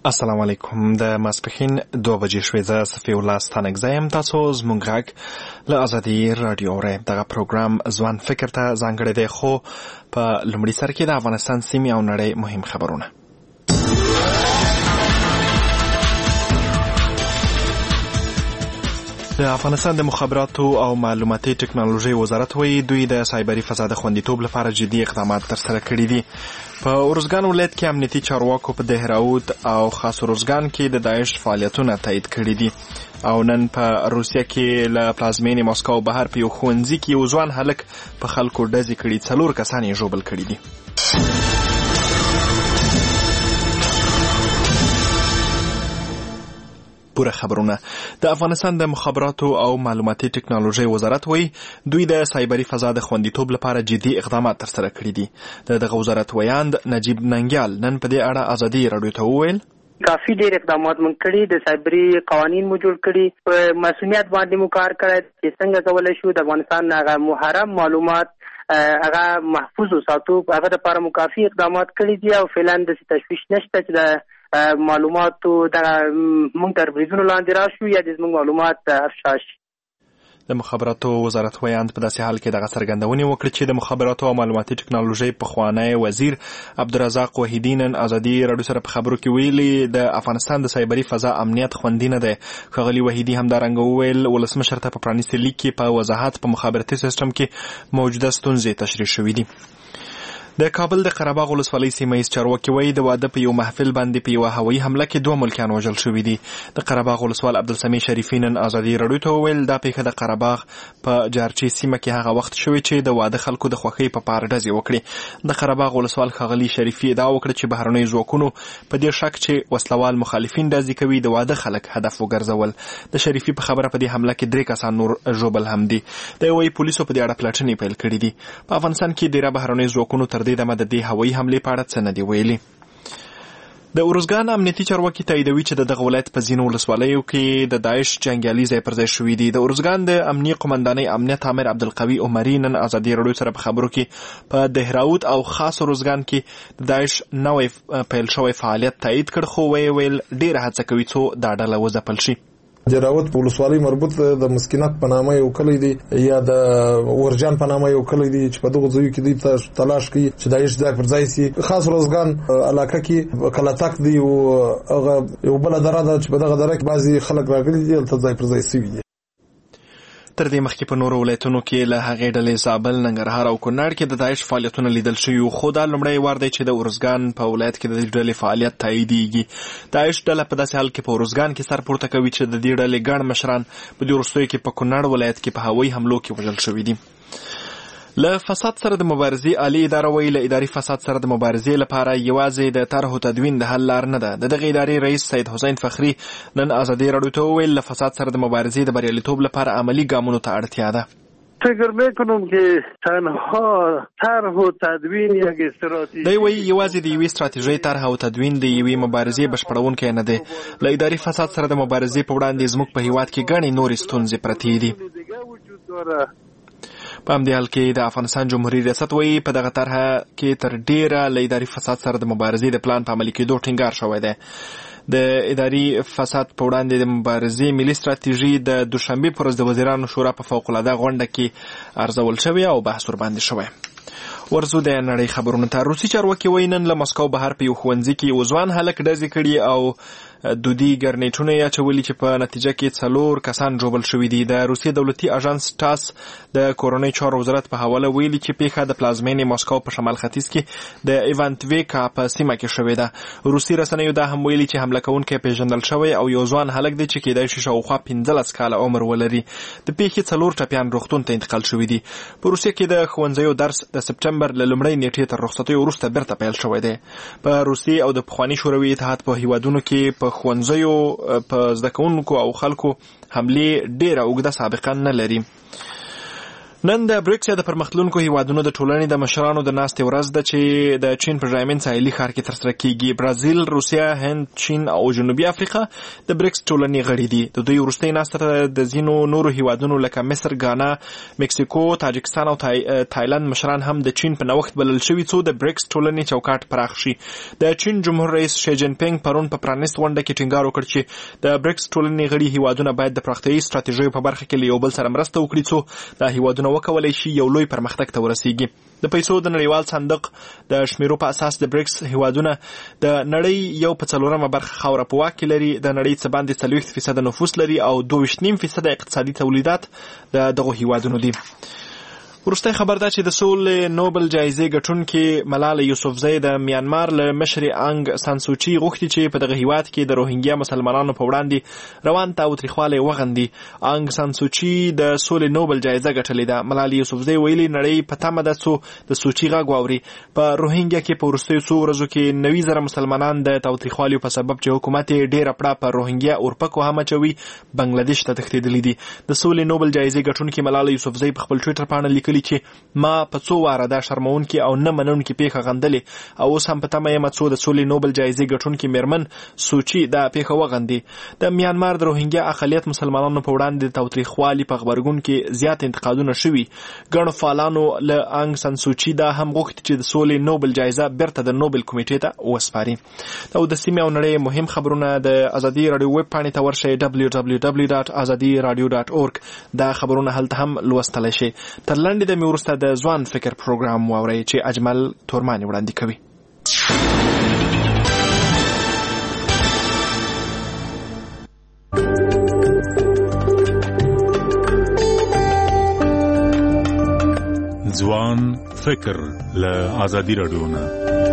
السلام علیکم. د ماسپښین 2 بجې شوې. زه صفی الله ستانکزی یم. تاسو زموږ غږ له ازادي راډیو اورئ. دغه پروګرام ځوان فکر ته ځانګړی دی، خو په لومړي سر کې د افغانستان سیمې او نړۍ مهم خبرونه. د افغانستان د مخابراتو او معلوماتي ټکنالوژۍ وزارت وایي دوی د سایبري فضا د خوندیتوب لپاره جدي اقدامات ترسره کړي دي. په ارزګان ولایت کې امنیتي چارواکو په دهراوت او خاص ارزګان کې د داعش فعالیتونه تایید کړي دي. او نن په روسیه کې له پلازمینې مسکو بهر په یو ښوونځي کې یو ځوان هلک په خلکو ډزې کړي، 4 کسان یې ژوبل کړي دي. پوره خبرونه. د افغانستان د مخابراتو او معلوماتي ټکنالوژۍ وزارت وایي دوی د سایبري فضا د خوندیتوب لپاره جدي اقدامات ترسره کړي دي. دغه وزارت ویاند نجیب ننګیال نن په دې اړه ازادي راډیو ته وویل کافی ډیر اقدامات مونږ کړي، د سایبري قوانین مو جوړ کړي، په مسؤلیت باندې مو کار کړی چې څنګه کولای شو د افغانستان هغه محرم معلومات هغه محفوظ وساتو. هغه لپاره مو کافی اقدامات کړي دي او فعلا د تشویش نشته چې د معلوماتو د مونږ تر بریدونو لاندې راشو یا د زموږ معلومات افشا شي. د مخابراتو وزارت ویاند په داسې حال کې دغه څرګندونې وکړې چې د مخابراتو او معلوماتي ټکنالوژۍ پخوانی وزیر عبدالرزاق وحیدی نن ازادي راډیو سره په خبرو کې ویلي د افغانستان د سایبري فضا امنیت خوندي نه دی. ښاغلي وحیدی همدارنګه وویل ولسمشر ته په پرانیستي لیک کې په وضاحت په مخابراتي سیستم کې موجوده ستونزې تشریح شوې دي. د کابل د قرهباغ ولسوالۍ سیمه‌ییز چارواکي وایي د واده په یو محفل باندې په یوه هوایي حمله کې 2 ملکیان وژل شوي دي. د قرهباغ ولسوال عبدالسمیع شریفي نن ازادي راډیو ته وویل دا پیښه د قرهباغ په جارچي سیمه کې هغه وخت شوې چې د واده خلکو د خوښۍ په پار ډزې وکړي. د قرهباغ ولسوال ښاغلي شریفي ادعا وکړه چې بهرنیو ځواکونو په دې شک چې وسلوال مخالفین ډزې کوي د واده خلک هدف وګرځول. د شریفي په خبره په دې حمله کې 3 کسان نور ژوبل هم دي. د وایي پولیسو په دې اړه پلټنې پیل کړي دي. په افغانستان کې ډیره بهرنیو ځواکونو تر دې دمه د دې هوایي حملې په اړه څه نه دي ویلي. د ارزګان امنیتي چارواکي تاییدوي چې دغه ولایت په ځینو ولسوالیو کې د داعش جنګیالي ځای پر ځای شوي دي. د ارزګان د امنیه قمندانۍ امنیت امر عبدالقوي عمري نن ازادي راډیو سره په خبرو کې په دهراوت او خاص ارزګان کې د داعش نوې پیل شوی فعالیت تایید کړ، خو ویل ډیره هڅه کوي څو دا ډله وځپل شي. دهراوت په ولسوالۍ مربوط د مسکینات په نامه یو کلی دی یا د ورجان په نامه یو کلی دی چې په دغه ځایو کې دوی تلاش کوي چې داعش ځای پر ځای شي. خاص روزګان علاقه کې کلاتک دی او هغه یو بل دره ده چې په دغه دره کې بعضي خلک راغلي دي هلته ځای پر ځای شوي دي. تر دې مخکې په نورو ولایتونو کې له هغې ډلې زابل، ننګرهار او کونړ کې د داعش فعالیتونه لیدل شوي، خو دا لومړی وار دی چې د ارزګان په ولایت کې د دې ډلې فعالیت تاییدیږي. داعش ډله په داسې حال کې په ارزګان کې سر پورته کوي چې د دې ډلې ګڼ مشران په دې وروستیو کې په کونړ ولایت کې په هوایي حملو کې وژل شوي دي. له فساد سره د مبارزې عالی اداره وایي له اداري فساد سره د مبارزې لپاره یوازې د طرح او تدوین د حل لار نه ده. د دغه ادارې رئیس سید حسین فخری نن ازادي راډیو ته وویل له فساد سره د مبارزې د بریالیتوب لپاره عملی ګامونو ته اړتیا ده. فکر میکنم که تنها طرح و تدوین یک استراتژی دی وایي یوازې د یوې استراتیژۍ طرح او تدوین د یوې مبارزې بشپړونکی نه دی. له اداري فساد سره د مبارزې په وړاندې زموږ په هیواد کې ګڼې نورې ستونزې پرتې دي. په همدې حال کې د افغانستان جمهوریت ریاست وایي په دغه طرحه کې تر ډیره له اداري فساد سره د مبارزې د پلان په عملي کېدو ټینګار شوی دی. د اداري فساد په وړاندې د مبارزې ملي ستراتیژي د دوشنبې پر ورځ د وزیرانو شورا په فوق‌العاده غونډه کې ارزول شوې او بحث ورباندې شوی. ورځو د نړۍ خبرونه ته. روسي چارواکي وایي نن له مسکو بهر په یو ښوونځي کې یو ځوان هلک ډزې کړي او دودي ګرنیټونه یې اچولي چې په نتیجه کې 4 کسان ژوبل شوي دي. د روسیې دولتي اژانس ټاس د کورنۍ چارو وزارت په حواله ویلي چې پیښه د پلازمینې مسکو په شمال ختیځ کې د ایوانتویکا په سیمه کې شوې ده. روسي رسنیو دا هم ویلي چې حمله کوونکی پیژندل شوی او یو ځوان هلک دی چې کېدای شي شاوخوا 15 کاله عمر ولري. د پیښې 4 ټپیان روغتون ته انتقال شوي دي. په روسیه کې د ښوونځیو درس د سپټمبر له لومړۍ نیټې تر رخصتیو وروسته بیرته پیل شوی دی. په روسیې او د پخواني شوروي اتحاد په هیوادونو کې په ښوونځیو په زده کوونکو او خلکو حملې ډیره اوږده سابقه نه لري. نن د بریکس یا د پرمختلونکو هیوادونو د ټولنې د مشرانو د ناستې ورځ ده چې د چین په ډایمن ساحلي ښار کې ترسره کیږي. برازیل، روسیا، هند، چین او جنوبي افریقا د بریکس ټولنې غړي دي. د دوی وروستۍ ناسته د ځینو نورو هیوادونو لکه مصر، ګانا، مکسیکو، تاجکستان او تایلند مشران هم د چین په نوښت بلل شوي څو د بریکس ټولنې چوکاټ پراخ شي. د چین جمهور رئیس شي جین پینګ پرون په پرانیست غونډه کې ټینګار وکړ چې د بریکس ټولنې غړي هیوادونه باید د پراختیایي ستراتیژیو په برخه کې له یو بل سره مرسته وکړي څو دا هیوادونه وکولای شي یو لوی پرمختګ ته ورسیږي. د پیسو د نړیوال صندوق د شمیرو په اساس د بریکس هیوادونه د نړۍ 1/4 برخه خاوره په واک کې لري. د نړۍ څخه باندې 40% نفوس لري او 2.5% اقتصادي تولیدات د دغه هیوادونو دي. وروستی خبر ده چې د سولې نوبل جایزې ګټونکې ملاله یوسفزۍ د میانمار له مشرې انګ سان سوچي غوښتي چې په دغه هیواد کې د روهینګیا مسلمانانو په وړاندې روان تاوتریخوالی وغندي. انګ سان سوچي د سولې نوبل جایزه ګټلې ده. ملاله یوسفزۍ ویلي نړۍ په تمه ده څو د سوچي غږ واوري. په روهینګیا کې په وروستیو څو ورځو کې 90,000 مسلمانان د تاوتریخوالي په سبب چې حکومت یې ډېره پړه په روهینګیا اورپکو هم اچوي بنگلاديش ته تښتېدلي دي. د سولې نوبل جایزې ګټونکې ملاله یوسفزۍ په خپل ټویټر باندې لیکلي چې ما په څو واره دا شرمونکې او نه منونکې پیښه غندلې او اوس هم په تمه یم څو د سولې نوبل جایزې ګټونکې میرمن سوچي دا پیښه وغندي. د میانمار د روهینګیا اقلیت مسلمانانو په وړاندې د تاوتریخوالي په غبرګون کې زیات انتقادونه شوي. ګڼو فعالانو له انګ سان سوچي دا هم غوښتي چې د سولې نوبل جایزه بیرته د نوبل کمیټې ته وسپاري. او د سیمې او نړۍ مهم خبرونه د ازادي رادیو ویب پاڼې ته ورشئ www.azadiradio.org. دا خبرونه هلته هم لوستلی شئ. تر لنډې دمې وروسته د ځوان فکر پروګرام واورئ چې اجمل تورمانی وړاندې کوي. ځوان فکر له ازادي رادیو نه.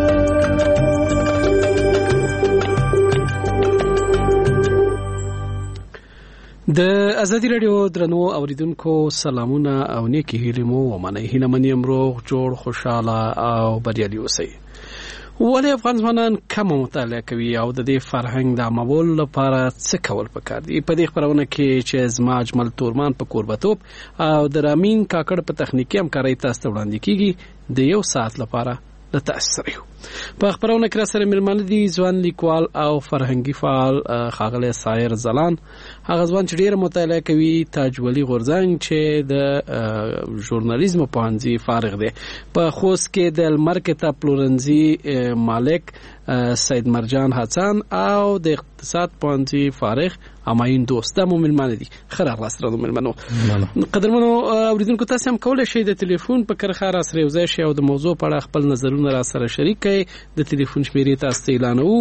د ازادي رادیو درنو اوریدونکو سلامونه او نیکی هیلې مو ومنئ. هیله من یم روغ جوړ خوشاله او بریالي اوسئ. ولې افغان ځوانان کم مطالعه کوي او د دې فرهنګ د عامولو لپاره څه کول پکار دي؟ په دې خبرونه کې چې زما اجمل تورمان په کوربتوب او د رامین کاکړ په تخنیکی همکارۍ تاسو ته وړاندې کیږي د یو ساعت لپاره د تاسو سره یو. په خبرونه کې سره مېلمانه دي ځوان لیکوال او فرهنګي فعال ښاغلی سایر ځلان، هغه ځوان چې ډېره مطالعه کوي، تاج ولی غورځنګ چې د ژورنالیزم پوهنځي فارغ دی، په خوست کې د لمر کتاب پلورنځي مالک سید مرجان حسن او د اقتصاد پوهنځي فارغ اماین دوست. دا مو مېلمانه دي. ښه راغلاست درنو مېلمنو. قدرمنو اوریدونکو تاسو هم کولی شئ د ټلیفون په کرښه را سره یوځای شئ او د موضوع په اړه خپل نظرونه را سره شریک کړئ. د ټلیفون شمیرې تاسو ته اعلانوو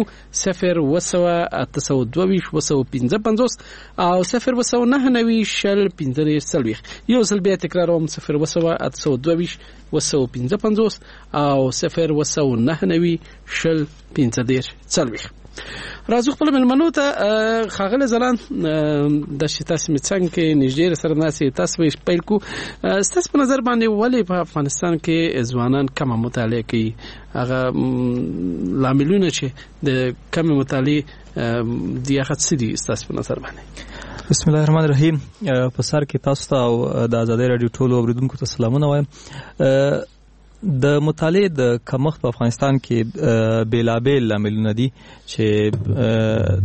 0 او 0 یو ځل بیا تکراروم 0 او 0 راځو خپل ملمنو ته. ښاغلی ځلان د تاسو مڅنګ کې نږدې سره ناسي تاسو پیل کو، تاسو په نظر باندې ولې په افغانستان کې ځوانان کم مطالعه کوي؟ هغه لاملونه چې د کم مطالعه دی هغه څه دي تاسو په نظر باندې؟ بسم الله الرحمن الرحیم. په سر کې تاسو ته او د آزادۍ رادیو ټولو اوریدونکو ته سلامونه وایم. د مطالعه د کمښت په افغانستان کې بیلابیل لاملونه دي چې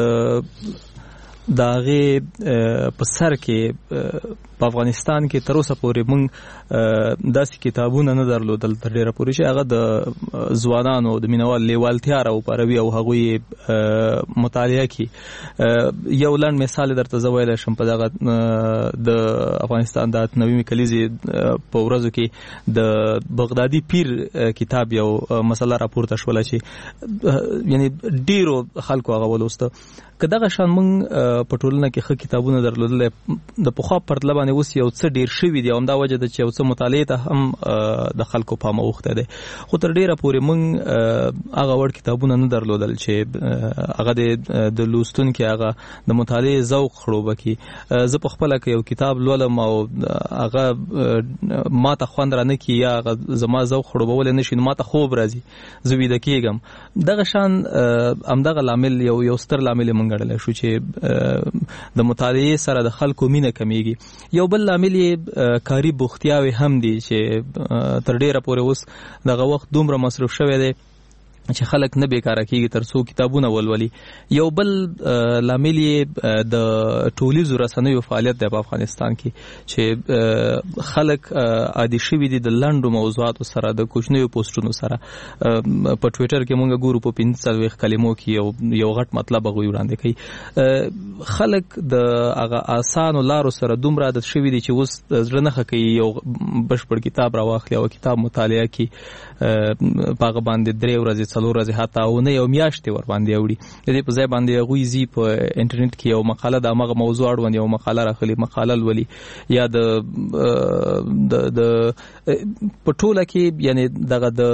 د هغې په سر کې په افغانستان کې تر اوسه پورې موږ داسې کتابونه نه درلودل تر ډېره پورې چې هغه د ځوانانو د مینوال لیوالتیا راوپاروي او هغوی مطالعه کړي. یو لنډ مثال درته زه ویلی شم. په دغه د افغانستان د 98 کلیزې په ورځو کې د بغدادي پیر کتاب یو مسله راپورته شوله چې یعنی ډېرو خلکو هغه ولوسته. که دغه شان موږ په ټولنه کې ښه کتابونه درلودل د پخوا پرتله باندې اوس یو څه ډېر شوي دي او همدا وجه ده چې یو څه مطالعې ته هم د خلکو پام اوښتی دی. خو تر ډېره پورې موږ هغه وړ کتابونه نه درلودل چې هغه د لوستونکي هغه د مطالعې ذوق خړوبه کړي. زه په خپله که یو کتاب لولم او هغه ما ته خوند رانه کړي یا هغه زما ذوق خړوبولی نه شي نو ما ته خوب راځي، زه ویده کېږم. دغه شان همدغه لامل یو ستر لامل یې موږ ګڼلی شو چې د مطالعه سره د خلکو مینه کمیږي. یو بل لامل یې کاری بوختیاوي هم دي چې تر ډیره پورې اوس دغه وخت دومره مصرف شوی دی چې خلک نه بیکاره کیږي تر څو کتابونه ولولي. یو بل لامل یې د ټولیزو رسنیو فعالیت دی په افغانستان کې چې خلک عادي شوي دي د لنډو موضوعاتو سره د کوچنیو پوسټونو سره. په ټویټر کې مونږ ګورو په 45 کلمو کې یو غټ مطلب هغوی وړاندې کوي. خلک د هغه آسانو لارو سره دومره عادت شوي دي چې اوس زړه نه ښه کوي یو بشپړ کتاب راواخلي او کتاب مطالعه کړي، په هغه باندې 3 ورځې 4 ورځې حتی نه یو میاشتې ور باندې اوړي. د دې په ځای باندې هغوی ځي په انټرنیټ کې یو مقاله د همغه موضوع اړوند یو مقاله راخلي، مقاله لولي، یا د په ټوله کې یعنی دغه د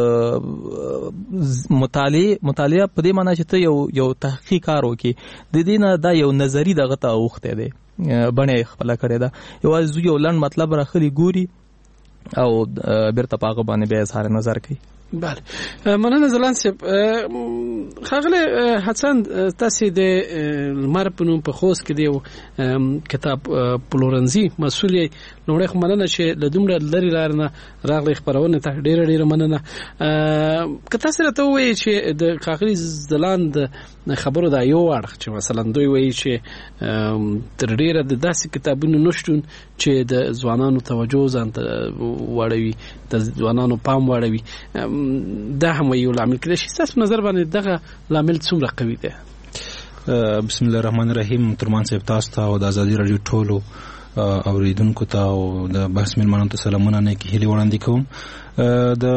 مطالعه په دې معنی چې ته یو تحقیق کار وکړي، د دې نه دا یو نظری دغه ته اوښتی دی، بڼه یې خپله کړې ده. یوازې یو لنډ مطلب راخلي ګوري او بیرته په هغه باندې بیا اظهار نظر کوي. بله، مننه زلان صاحب. ښاغلی حسن، تاسې د لمر په نوم په خوست کې د یو کتاب پلورنځي مسؤل یې. لومړی خو مننه چې له دومره لرې لارې نه راغلی خپرونې ته، ډېره مننه. که تاسې راته ووایئ چې د ښاغلي ځلاند خبرو دا یو اړخ چې مثلا دوی وایي چې تر ډېره د داسې کتابونو نشتون چې د ځوانانو توجه ځان ته واړوي، د ځوانانو پام واړوي، دا هم یو لامل کېدای شي. ستاسو نظر باندې دغه لامل څومره قوي دی؟ بسم الله الرحمن الرحیم. ترمان صاحب تاسو ته او د ازادي رادیو ټولو اوریدونکو ته او د بحث مېلمنو ته سلامونه نه کې هیلې وړاندې کوم. د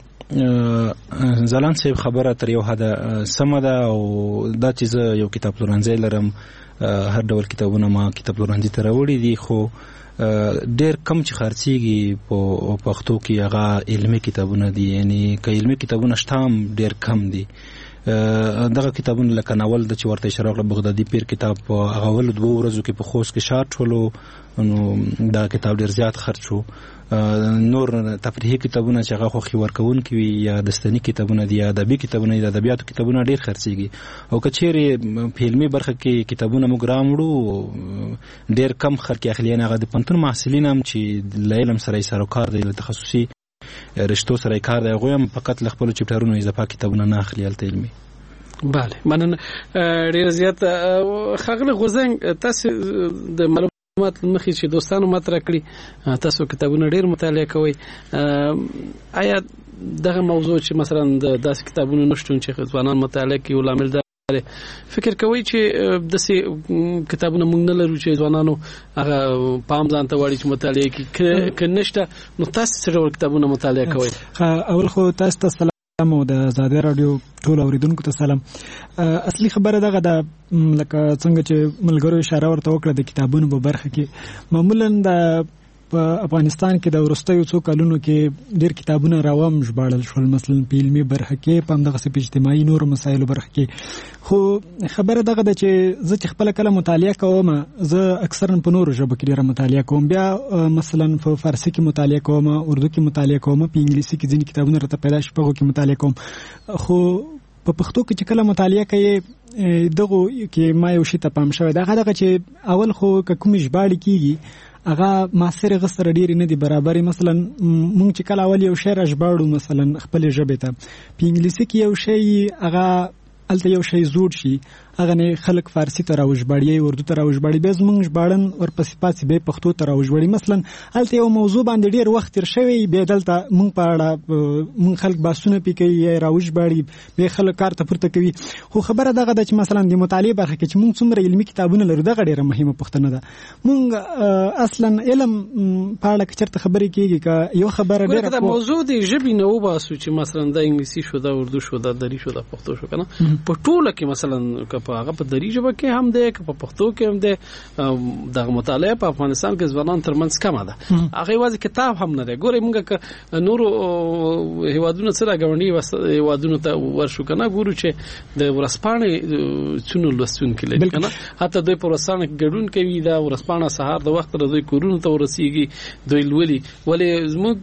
ځلاند صاحب خبره تر یو حده سمه ده او دا چې زه یو کتاب پلورنځی لرم، هر ډول کتابونه ما کتاب پلورنځي ته راوړي دي، خو ډېر کم چې خرڅېږي په پښتو کې هغه علمي کتابونه دي. یعنی که علمي کتابونه شته هم ډېر کم دي. دغه کتابونه لکه ناول د چې ورته اشاره وکړه بغدادي پیر کتاب، په هغه اولو 2 ورځو کې په خوست کې شاټ شولو، نو دا کتاب ډېر زیات خرڅ شو. نور تفریحي کتابونه چې هغه خوښي ورکوونکي وي یا دستني کتابونه دي یا ادبي کتابونه دي، د ادبیاتو کتابونه ډېر خرڅېږي. او که چیرې په علمي برخه کې کتابونه موږ راوړو ډېر کم خلک اخلي. یعنې هغه د پوهنتون محصلین هم چې له علم سره یې سروکار دی، له تخصصي رشتو سره یې کار دی، هغوی هم فقط له خپلو چپټرونو اضافه کتابونه نه اخلي هلته علمي. بله، مننه ډېره زیاته. ښاغلی غورځنګ، تاسې د معلومات مخې چې دوستانو مطرح کړي، تاسو کتابونه ډېر مطالعه کوئ. آیا دغه موضوع چې مثلا د داسې کتابونو نشتون چې ځوانان مطالعه کوي لامل ده، فکر کوئ چې داسې کتابونه موږ نه لرو چې ځوانانو هغه پام ځان ته واړي چې مطالعه کوي؟ که نشته نو تاسو څه ډول کتابونه مطالعه کوئ؟ اول خو تاسو ته سلام او د ازادي رادیو ټول اوریدونکو ته سلام. اصلي خبره دغه ده، لکه څنګه چې ملګرو اشاره ورته وکړه د کتابونو په برخه کې معمولا د په افغانستان کې د وروستیو 2 کلونو کې ډېر کتابونه راوام ژباړل شول، مثلا په علمي برخه کې، په همدغسې په اجتماعي نورو مسایلو برخه کې. خو خبره دغه ده چې زه چې خپله کله مطالعه کوم، زه اکثرا په نورو ژبو کې ډېره مطالعه کوم. بیا مثلا په فارسي کې مطالعه کوم، اردو کې مطالعه کوم، په انګلیسي کې ځینې کتابونه راته پیدا شي په هغو کې مطالعه کوم. خو په پښتو کې چې کله مطالعه کوي دغو کې ما یو شي ته پام شوی دی، هغه دغه چې اول خو که کومې ژباړې کېږي هغه معاصر غسر ډېرې نه دي برابرې. مثلا مونږ چې کله اول یو شی راژباړو مثلا خپلې ژبې ته، په انګلیسي کې یو شی هغه هلته یو شی زوړ شي، هغه نه خلک فارسی ته راوژباړي، اردو ته راوژباړي، بیا زمونږ ژباړن ورپسې پاتې بیا پښتو ته راوژباړي. مثلا هلته یو موضوع باندې ډېر وخت تېر شوی، بیا دلته مونږ په اړه مونږ خلک بحثونه پې کوي یا راوژباړي، بیا خلک کار ته پورته کوي. خو خبره دغه ده چې مثلا د مطالعې برخه کې چې مونږ څومره علمي کتابونه لرو، دغه ډېره مهمه پوښتنه ده. مونږ اصلا علم په اړه که چېرته خبرې کېږي، که یو خبره ډېره د موضوع د ژبې نه وباسو چې مثلا د انګلیسي شو، د اردو شو، د دري شو، د پښتو شو، که نه په ټوله کې مثلا که په هغه په دري ژبه کې هم دی، که په پښتو کې هم دی، دغه مطالعه په افغانستان کې ځوانان ترمنځ کمه ده. هغه یوازې کتاب هم نه دی. ګورئ موږ که نورو هیوادونو څه راګاونډي هیوادونو ته ورشو که نه، ګورو چې د ورځپاڼې څونه لوستونکي لري که نه، حتی دوی په ورځپاڼه کې ګډون کوي، دا ورځپاڼه سهار د وخت د دوی کورونو ته ورسیږي، دوی لولي. ولې زموږ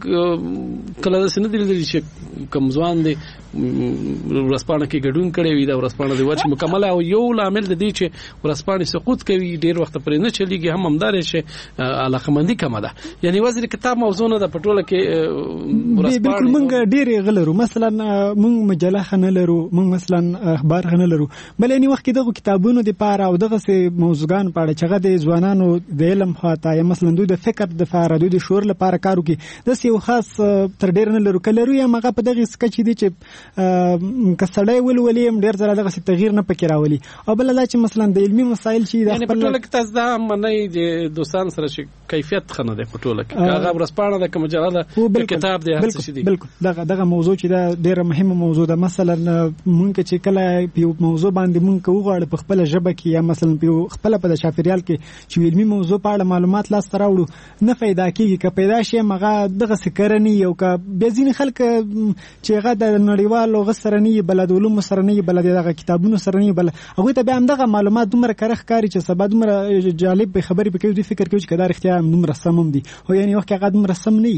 کله داسې نه دي لیدلي چې کوم ځوان دی ورځپاڼه کې ګډون کړی وي، دا ورځپاڼه د ورشي مکمله او یو لامل د دې چې ورسپانې سقوط کوي ډیر وخت پرې نه چلیږي هم همدار چې علاقمندي کم ده. یعنی وزیر کتاب موضوع نه د پټوله کې بالکل موږ ډیر غلرو مثلا موږ مجله خنه لرو موږ مثلا اخبار خنه لرو بل اني وخت دغه کتابونو د پاره او دغه سه موضوعګان پاره چې د ځوانانو د علم خاطه یا مثلا دوی د فکر د فار دوی د شعور لپاره کارو کې د یو خاص تر ډیر نه لرو کلرو یا مغه په دغه سکچ دي چې کسړی ولولیم ډیر زره دغه تغییر نه پکې راولي او بل دا چې مثلا د علمي مسایل چې د خپل پټوله کې تاسو دا منئ د دوستان سره چې کیفیت خنه د پټوله کې هغه ورسپانه د کوم جلاله د کتاب دی هڅه شي بالکل دغه موضوع چې دا ډیره مهمه موضوع ده. مثلا مونږ چې کله په موضوع باندې مونږ کوغړ په خپل ژبه کې یا مثلا په خپل په شافریال کې چې علمي موضوع په اړه معلومات لاس تراوړو نه پیدا کیږي که پیدا شي مغه دغه سکرنی یو که بزین خلک چې هغه د نړیوالو غسرنی بلد علوم سرنی بلد دغه کتابونو سرنی بل هغه ته به هم دغه معلومات دومره کرخ کاری چې سبا دومره جالب به خبرې پکې دوی فکر کوي چې کدار اختیار دومره سمم دي او یعنی وخت هغه دومره سم نه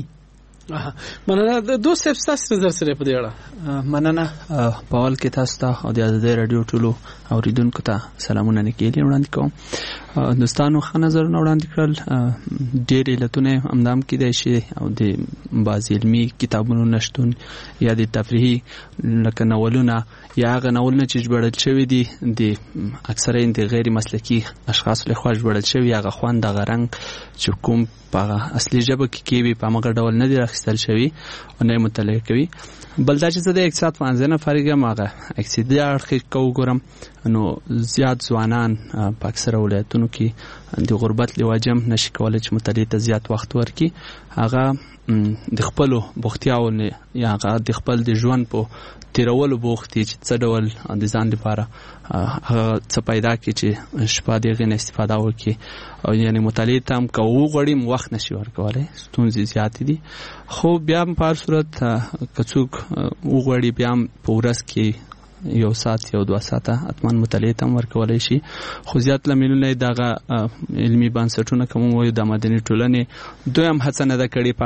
مننه دوست تاسو نظر سره په دې اړه. مننه په اول کې تاسو ته او د آزادۍ رادیو ټولو اوریدونکو ته سلامونه نکېلی وړاندې کوم. دوستانو ښه نظرونه وړاندې کړل. ډېر علتونه همدام کېدای شي او د بعض علمي کتابونو نشتون یا د تفریحي لکه ناولونه یا هغه ناولونه چې ژباړل شوي دي د اکثره د غیر مسلکي اشخاصو لخوا ژباړل شوي هغه خوند هغه رنګ چې کوم په اصلي ژبه کې کېوي په همغه ډول نه دي راخیستل شوي او نه یې مطالعه کوي. بل دا چې زه د اقتصاد پوهنځي نه فارغ یم هغه اقتصادي اړخ که وګورم نو زیات ځوانان په اکثره ولایتونو کې د غربت له وجې هم نشي کولی چې مطالعې ته زیات وخت ورکړي. هغه د خپلو بوختیاو یا هغه د خپل د ژوند په تیرولو بوخت دي چې څه ډول د ځان لپاره هغه څه پیدا کړي چې شپه د هغې نه استفاده وکړي او یعنې مطالعې ته هم که وغواړي وخت نشي ورکولی ستونزې زیاتې دي. خو بیا هم په هر صورت که څوک وغواړي بیا هم په ورځ کې یو ساعت یو 2 ساعته حتما مطالعې ته هم ورکولی شي. خو زیات لاملونه یې دغه علمي بنسټونه که موږ وایو د مدني ټولنې دوی هم هڅه نه ده کړې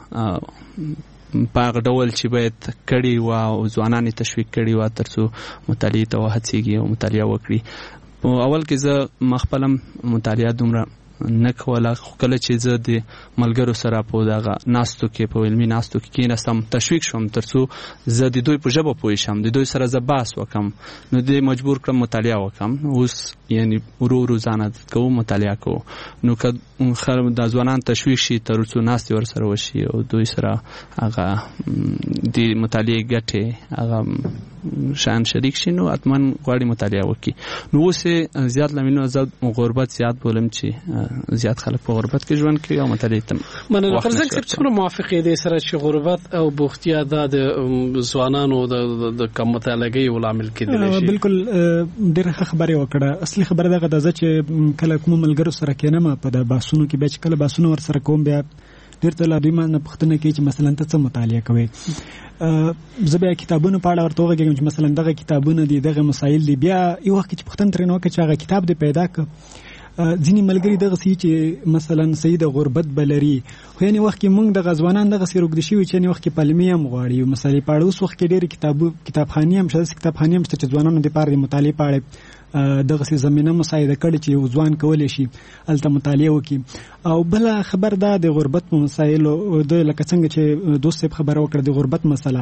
په هغه ډول چې باید کړي وه او ځوانان یې تشویق کړي وه تر څو مطالعې ته وهڅېږي او مطالعه وکړي. په اول کې زه مخپل هم مطالعه دومره نه کوله خو کله چې زه د ملګرو سره په دغه ناستو کې په علمي ناستو کې کېناستم تشویق شوم تر څو زه د دوی په ژبه پوه شم د دوی سره زه بحث وکړم نو دوی مجبور کړم مطالعه وکړم. اوس یعنی ورو ورو ځان عادت کوو مطالعه کوو. نو که د ځوانان تشویق شي تر څو ناستې ورسره وشي او دوی سره هغه د مطالعې ګټې هغه شان شریک شي نو حتما غواړي مطالعه وکړي. نو اوس زیات لاملونه زه غربت زیات بولم چې زیات خلک په غربت کې ژوند کوي او مطالعې ته مننه. فرزنګ صاحب څومره موافقې دي سره چې غربت او بوختیا د ځوانانو د کم مطالعې یو لامل کېدلی شي؟ بالکل ډېره ښه خبرې وکړه. اصلي خبره دغه ده چې کله کوم ملګرو سره کېنم په د بحثونو کې بیا چې کله بحثونه ورسره کوم بیا ډېر ته دوی ما نه پوښتنه کوي چې مثلا ته څه مطالعه کوې. زه بیا کتابونو په اړه ورته وغږېږم چې مثلا دغه کتابونه دي دغه مسایل دي. بیا یو وخت چې پوښتنه ترېنه وکړه چې هغه کتاب دې پیدا کړه ځینې ملګري دغه سي چې مثلا سید غربت بلري خو یعنی وخت کې موږ د غزوانان دغه سي روګد شي چې یعنی وخت کې پالمي هم غواړي مسالې پاړه اوس وخت کې ډېر کتابخانې هم شته کتابخانې هم شته چې ځوانانو لپاره د مطالعې پاړه دغه سي زمينه مساعده کړي چې یو ځوان کولی شي الته مطالعه وکړي. او بل خبر دا د غربت په مسایلو د لکه څنګه چې دوست صاحب خبره وکړه د غربت مسله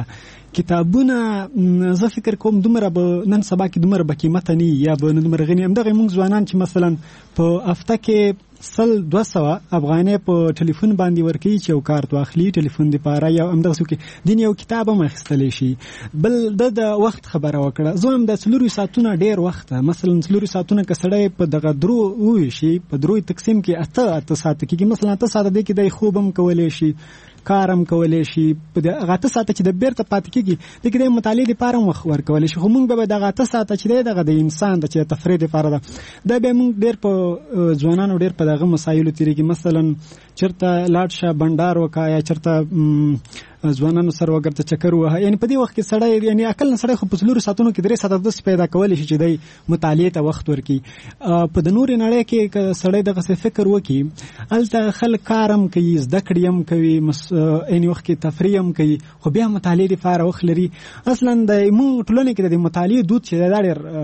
کتابونه زه فکر کوم دومره به نن سبا کې دومره به قیمت نه یا به دومره غني هم دغه موږ ځوانان چې مثلا په هفته کې 200 افغانۍ په ټلیفون باندې ورکړي چې یو کارت واخلي ټلیفون دی پاره یا هم دغه کې دین یو کتاب هم اخیستلی شي. بل د وخت خبره وکړه زه هم د 4 ساعتونه ډیر وخت مثلا 4 ساعتونه که سړی په دغه درو ووي شي په دروي تقسیم کې 8 ساعت کې مثلا 8 ساعت دی کې د خوب هم کولی شي کارم کولی شي په هغه 8 ساعت چې د بیرته پاتې کېږي د کې د مطالعې لپاره وخت ورکولی شي. خو موږ به دغه 8 ساعت چې دی دغه د انسان د چې تفریح لپاره ده دا به موږ ډیر په ځوانانو ډیر په دغه مسایلو تیریږي. مثلا چرته لاړ شه بندر وکا یا چرته ځوانانو سره وګرځه چکر وه یعنی په دې وخت کې سړی یعنی عقل نه سړی خو په 4 ساعتونو کې 3 ساعت د پیدا کولی شي چې د مطالعې ته وخت ورکړي. په د نور نړۍ کې سړی دغه څه فکر وکړي الته خلک کارم کوي زده کړې هم کوي یعنی وخت کې تفریح هم کوي خو بیا مطالعې لپاره وخت لري. اصلا د موږ ټولنې کې د مطالعې دود چې دا ډېر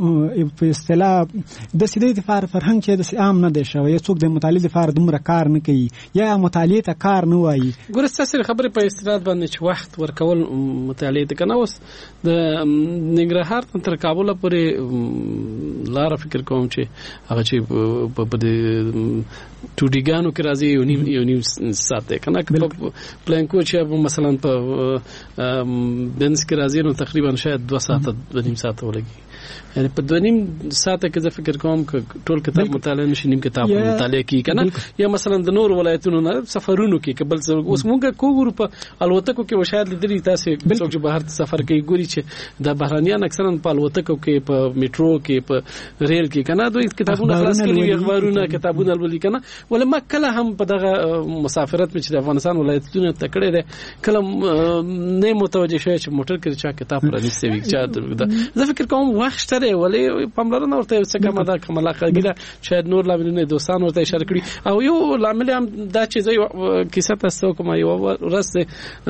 په اصطلاح د سیدې د فرهنګ چې د عام نه دی شوی څوک د مطالعې لپاره دومره کار نه کوي یا مطالعې ته کار نه وایي. ګوره ستاسې خبرې په اصطلاح باندې چې وخت ورکول مطالعې ته کنه اوس د ننګرهار تر کابل پورې لاره فکر کوم چې هغه چې په ټوډیګانو کې راځي یو نیم ساعت دی کنه پلانکو چې مثلا په بنس کې راځي نو تقریبا شاید 2 ساعت 2.5 ساعت ولګي یعنی په 2.5 ساعت کې زه فکر کوم چې ټول کتاب مطالعه نشي نیم کتاب مطالعه کی کنه یا مثلا د نور ولایتونو نه سفرونو کې قبل اوس مونږه کوو په الوتکو کې وشاید لیدلی تاسو څوک چې بهر سفر کوي ګوري چې د بهرانيان اکثرا په الوتکو کې په میټرو کې په ریل کې کنه دوی کتابونه خلاص کړي اخبارونه کتابونه ولولي کنه ولې ما کله هم په دغه مسافرت چې د افغانستان ولایتونو تکړه ده کله نه متوجه شوی چې موټر کې چا کتاب پرانیسته وي چې زه فکر کوم وخت شته ولې پاملرنه ورته څه کومه دا کومه علاقه شاید نور لاملونه دوستان ورته اشاره کړي او یو لامل هم دا چې زه کیسه تاسو کوم یو ورسته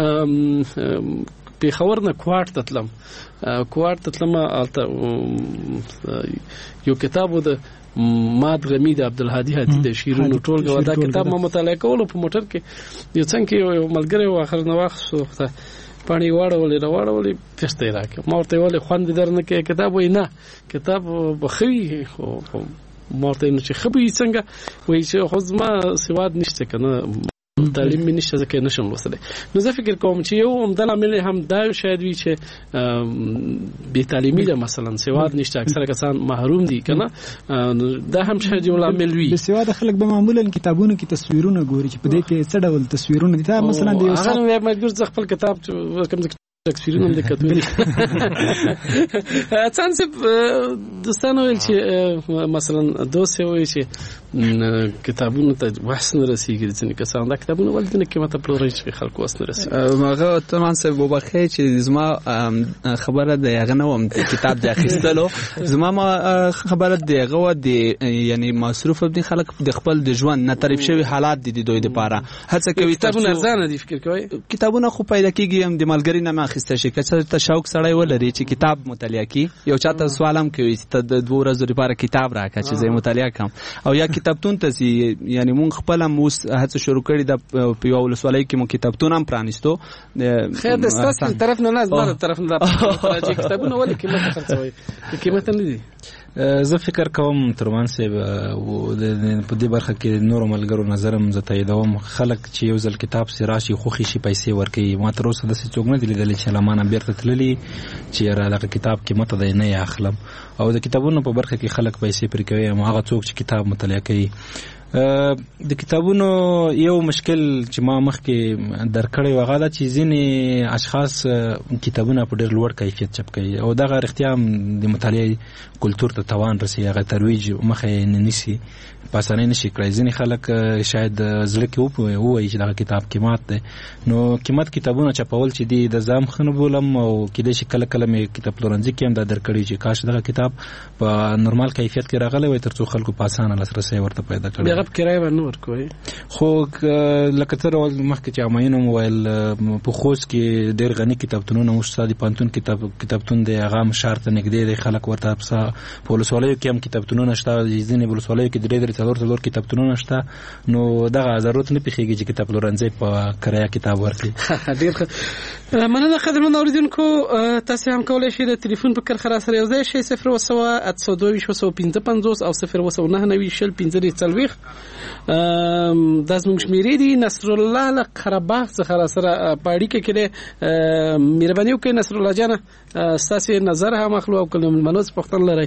په خبر نه کوارت تلم یو کتاب د ماد غمی د عبدالهادي هادي د شیرونو ټولګه دا کتاب ما مطالعه کولو په موټر کې یو څنګه یو ملګری و اخر نو وخت پانی واړولې پښته راکې ما ورته ویل خوند درنه کې کتاب وای نه کتاب بخوي ما ورته نو چې خبي څنګه وای چې خو زما سواد نشته کنه تعلیم مې نشته ځکه نشم لوستلی نو زه فکر کوم چې یو عمده لامل هم دا شاید وي چې بې تعلیمي ده مثلا سواد نشته اکثره کسان محروم دي کنه دا هم شاید یو لامل وي. بې سواده خلک به معمولا کتابونو کې تصویرونه ګوري چې په دې کې څه ډول تصویرونه دي دا مثلا د یو هغه نو مجبور ځ خپل کتاب کوم تکسیرونه د کتابونو څنګه دوستانو ویل چې مثلا دوسه وایي چې کتابونو ته بحث نه رسیږي ځکه کسان دا کتابونه ولدنه کې ماته پلوري چې خلکو واس نه رسیږي ماغه تمام سه وبخې چې زما خبره د هغه نو کتاب د اخیستلو زما خبره د هغه د یعنی مصروف دي خلک د خپل د ژوند نه تعریف شوی حالات دي دوی لپاره هڅه کوي کتابونه ارزانه دي فکر کوي کتابونه خو پیدا کیږي هم د ملګری نه اخیسته شي کله ته شوق سړی ولري چې کتاب مطالعه کی یو چاته سوالم کوي چې د 2 ورځې لپاره کتاب راکړه چې زه مطالعه کوم او یا کتابتون ته یعنی مونږ خپل موس هڅه شروع کړې د په یو ولسوالۍ کې مو کتابتون هم پرانیستو خیر د ستاسو طرف نه نه زما طرف نه راځي کتابونه ولې قیمت خرڅوي قیمت نه دي زه فکر کوم ترمان صاحب په دې برخه کې نور ملګرو نظرم زه تاییدوم خلک چې یو ځل کتاب سي راشي خوخي شي پیسې ورکړي ما تر اوسه د څوک نه دي لیدلي چې لمانه بیرته تللي چې را دغه کتاب قیمت دی نه اخلم او د کتابونو په برخه کې خلک پیسې پرې کوي هغه څوک چې کتاب مطالعه کوي د کتابونو یو مشکل چې ما مخکې درکړی و هغه چې ځینې اشخاص کتابونه په ډېر لوړ کیفیت چاپ کوي او دغه رښتیا هم د مطالعې کلتور ته تاوان رسي هغه ترویج مخه نه نیسي په اسانۍ نشي کړی ځینې خلک شاید زړه کې ووایي چې دغه کتاب قیمت دی نو قیمت کتابونه چاپول چې دي د ځام ښه نه بولم او کیدای شي کله کله مې کتاب پلورنځي کې هم دا درکړی چې کاش دغه کتاب په نورمال کیفیت کې راغلی وای تر څو خلکو په اسانه لاسرسی ورته پیدا کړي کرای ورنه ورکوي خو لکه تر اول مخکې چې اماینو موبایل په خوست کې ډېر غني کتابتونونه اوس د پانتون کتابتون دی هغه شهر ته نږدې دی خلک ورته په ولسوالیو کې هم کتابتونونه شته ځینې ولسوالیو کې درې څلور کتابتونونه شته نو دغه ضرورت نه پیښیږي چې کتاب پلورنځي په کرایه کتاب ورکړي ډېر مننه قدرمن اوریدونکو تاسو هم کولای شئ د ټلیفون په کرخه سره یو ځای شئ 0 او 0 دا زموږ شمیرې دي نصر الله له قرهباغ څخه سره پاړی کې کله مهرباني وکړئ نصر الله جان تاسو نظر هم اخلو او کله منوس پختن لري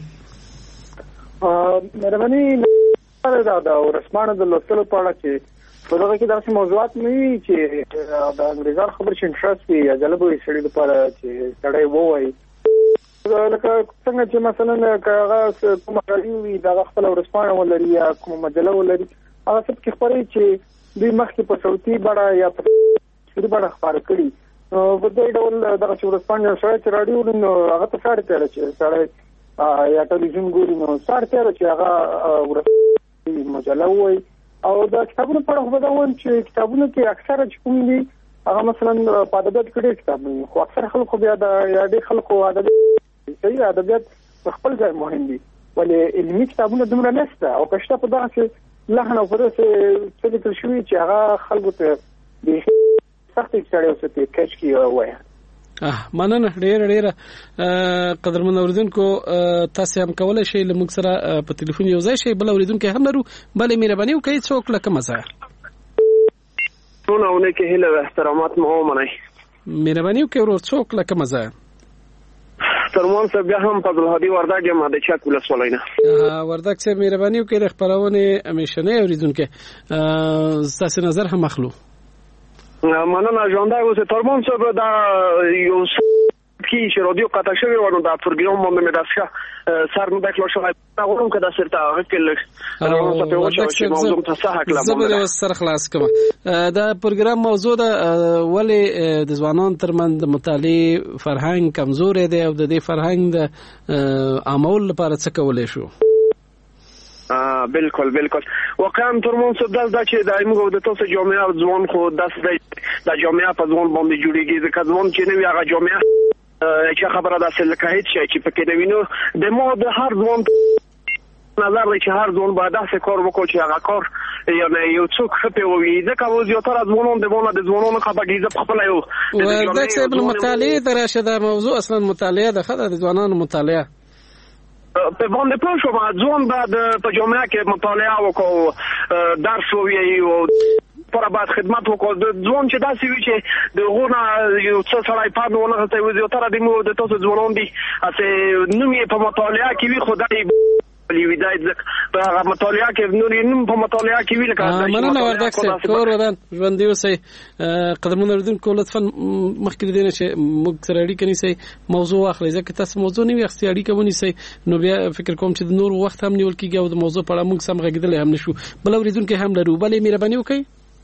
مهرباني دا ورسمانه د لوستلو په اړه چې په دغه کې داسې موضوعات نه وي چې د انګریزانو خبر شي انټرست وي یا جلب وي سړي لپاره چې سړی ووایي لکه څنګه چې مثلا هغه کوم راډیو وي دا خپل ورسمانه ولري یا کوم مجله ولري هغه څه کې خبرې چې دوی مخکې په صوتي بڼه یا په صوتي بڼه خبره کړي په دې ډول دغه چې ورسمانه شوی چې راډیو نو هغه ته ساړه تیر چې ساړه یا ټلویزیون ګوري نو ساړه تیر چې هغه ورسمانه مجله وایي او دا کتابونه په اړه دا وایم چې کتابونه کې اکثره چې کوم دي هغه مثلا په ادبیات کې کتابونه خو اکثر خلکو بیا د یا ډېر خلکو ادبیات صحیح ادبیات خپل ځای مهم دي ولې علمي کتابونه دومره نشته او کشته په دغه لحن او په داسې څه لیکل شوي چې هغه خلکو ته د سختې سړی اوسې کچ کې وایه. مننه ډیره قدرمن اوریدونکو تاسو هم کولای شئ له موږ سره په ټلیفون یو ځای شئ بل اوریدونکو هم لرو بلې مهرباني وکړئ څوک لکه مزه ټول اونه کې هله احترامات مو ومنئ مهرباني وکړئ ورور څوک لکه مزه ترمن صاحب بیا هم فضل هادي وردګ یم د چک ولسوالۍ نه وردګ صاحب مهرباني وکړئ خبرونه همیشنه اوریدونکو تاسو نظر هم اخلو مننه ژوندای اوسه ترمن صاحب دا یو کی چې رادیو قطع شوی ورنه دا پروګرام باندې مې داسه سر نو دکلو شوی دا ورم کدا سرته هکل ترمن صاحب یو چې موضوع ته صحه کلام زبر سر خلاص کما دا پروګرام موضوع دا ولی د ځوانان ترمن د مطالعه فرهنګ کمزور دی او د دې فرهنګ د عامول لپاره څه کولای شو بالکل واقعا ترمن صاحب دا چې دایمو د تاسو جامعه ځوان خو د جامعه په ځوان باندې جوړیږي ځکه ځوان چې نو هغه جامعه چې خبره ده چې لکه هیڅ شي چې پکې نه وینو د مو د هر ځوان نظر لري چې هر ځوان باید داسې کار وکړي چې هغه کار یعنی یو څوک خپې وي ځکه و زیاتره ځوانان د ځوانانو خبرګیزه په خپل یو د څه بل مطالعه درشه دا موضوع اصلا مطالعه ده خدای د ځوانانو مطالعه په باندې پوه شوم ځوان بعد په جامعه کې مطالعه وکړو درس ووایي او پر بعد خدمت وکړو د ځوان چې داسې وي چې د غونه یو څه سړی پاندونه غته وي زیاتره د مو د تاسو ځوانان دي چې نوم یې په مطالعه کې وي خدای لیدای په هغه مطالعه کې نور نوم په مطالعه کې وی لکه مننه وردګ صاحب کور ودان ژوند دی اوسئ قدمونه اوریدونکو لطفا مخکې دینه چې موږ سره اړیکه نیسئ موضوع اخلي ځکه تاسو موضوع نه وي اخستي اړیکه ونیسئ نو بیا فکر کوم چې د نور وخت هم نیول کیږي او د موضوع په اړه موږ سم غږیدل هم نشو بل اوریدونکو هم لرو بلې مهرباني وکړئ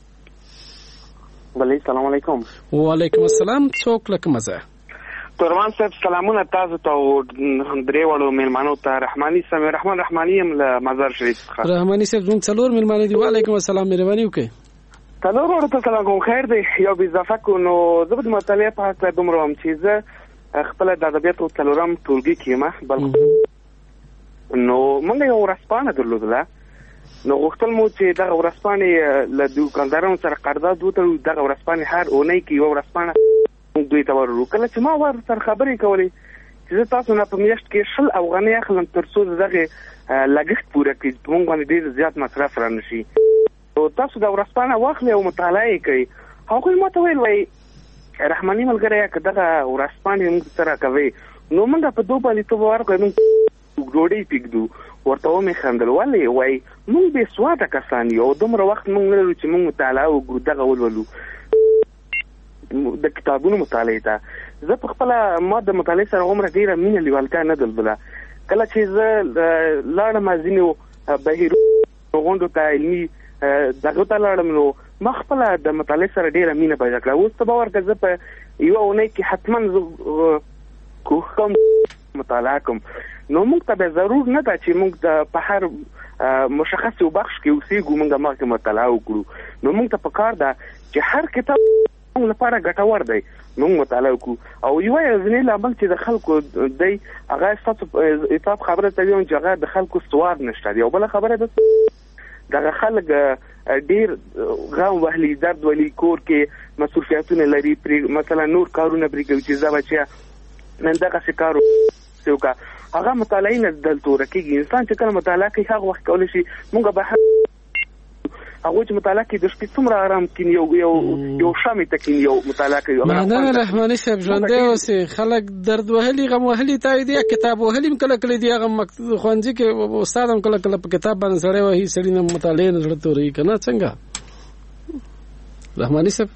بلې السلام علیکم وعلیکم السلام څوک لکه مزه ترمن صاحب سلامونه تاسو ته درې وړو مېلمانو ته رحماني سمې رحماني هم له مزار شریف څخه رحماني صاحب زموږ څلور مېلمانه دي وعلیکم السلام مهرباني وکړئ څلور وړو ته سلام کوم خیر دی یو اضافه کو نو زه د مطالعه په اړه دومره هم چې زه خپل د ادبیاتو څلورم ټولګي کې ما بل نو موږ یو ورځپاڼه درلودله نو غوښتل مو چې دغه ورځپاڼې له دوکاندارانو سره قرارداد وتړو دغه ورځپاڼې هر اونۍ کې یو ورځپاڼه دوی ته ورکړو کله چې ما ور سره خبرې کولې چې زه تاسو نه په میاشت کې 100 افغانۍ اخلم تر څو دغه لګښت پوره کړي موږ باندې ډېر زیات مصرف را نشي او تاسو دا ورځپاڼه واخلئ او مطالعه کوي هغوی ماته ویل وایي رحماني ملګری که دغه ورځپاڼې موږ سره کوي نو موږ په دوه باندې ته ورکړو موږ ډوډۍ پکېږدو ورته ومې خندل ولې وایي موږ بې سواده کسان یو دومره وخت موږ نه لرو چې موږ مطالعه وکړو دغه ولولو د کتابونو مطالعه ته زه په خپل ما د مطالعه سره عمره ډیره مینه لیوالتیا نه درلوده کله چې زه لاړم ځینو بهیرو غونډو ته علمي دغه ته لاړم نو ما خپل د مطالعه سره ډیره مینه پیدا کړه اوس ته باور کړه زه په یو اونۍ کې حتما کوم مطالعه کوم نو موږ ته به ضرور نه ده چې موږ په هر مشخص یو بخش کې اوسېږو موږ مخکې مطالعه وکړو نو موږ ته پکار ده چې هر کتاب موږ لپاره ګټور دی موږ مطالعه وکړو او یو ځینې لامل چې د خلکو دی هغه ستاسو اتاب خبره ته ویم چې هغه د خلکو سواد نشته دی او بل خبره ده دغه خلک ډیر غم وهلي درد ولي کور کې مصروفیتونه لري مثلا نور کارونه پرې کوي چې ځکه نن دغه شکارو څوک هغه مطالعه نه دلته ورکیږي انسان چې کله مطالعه کوي هغه وخت کولای شي موږ به هغه چې مطالعه کوي د شپې څومره آرام کینی یو شامې تکین یو مطالعه کوي مننه رحماني صاحب ژوند دی اوسې خلک درد وهلي غم وهلي ته دی کتاب وهلي کله کله دی هغه خوانځي کې استاد هم کله کله په کتاب باندې سره وایي سړی نه مطالعه نه ضرورت لري کنه څنګه رحماني صاحب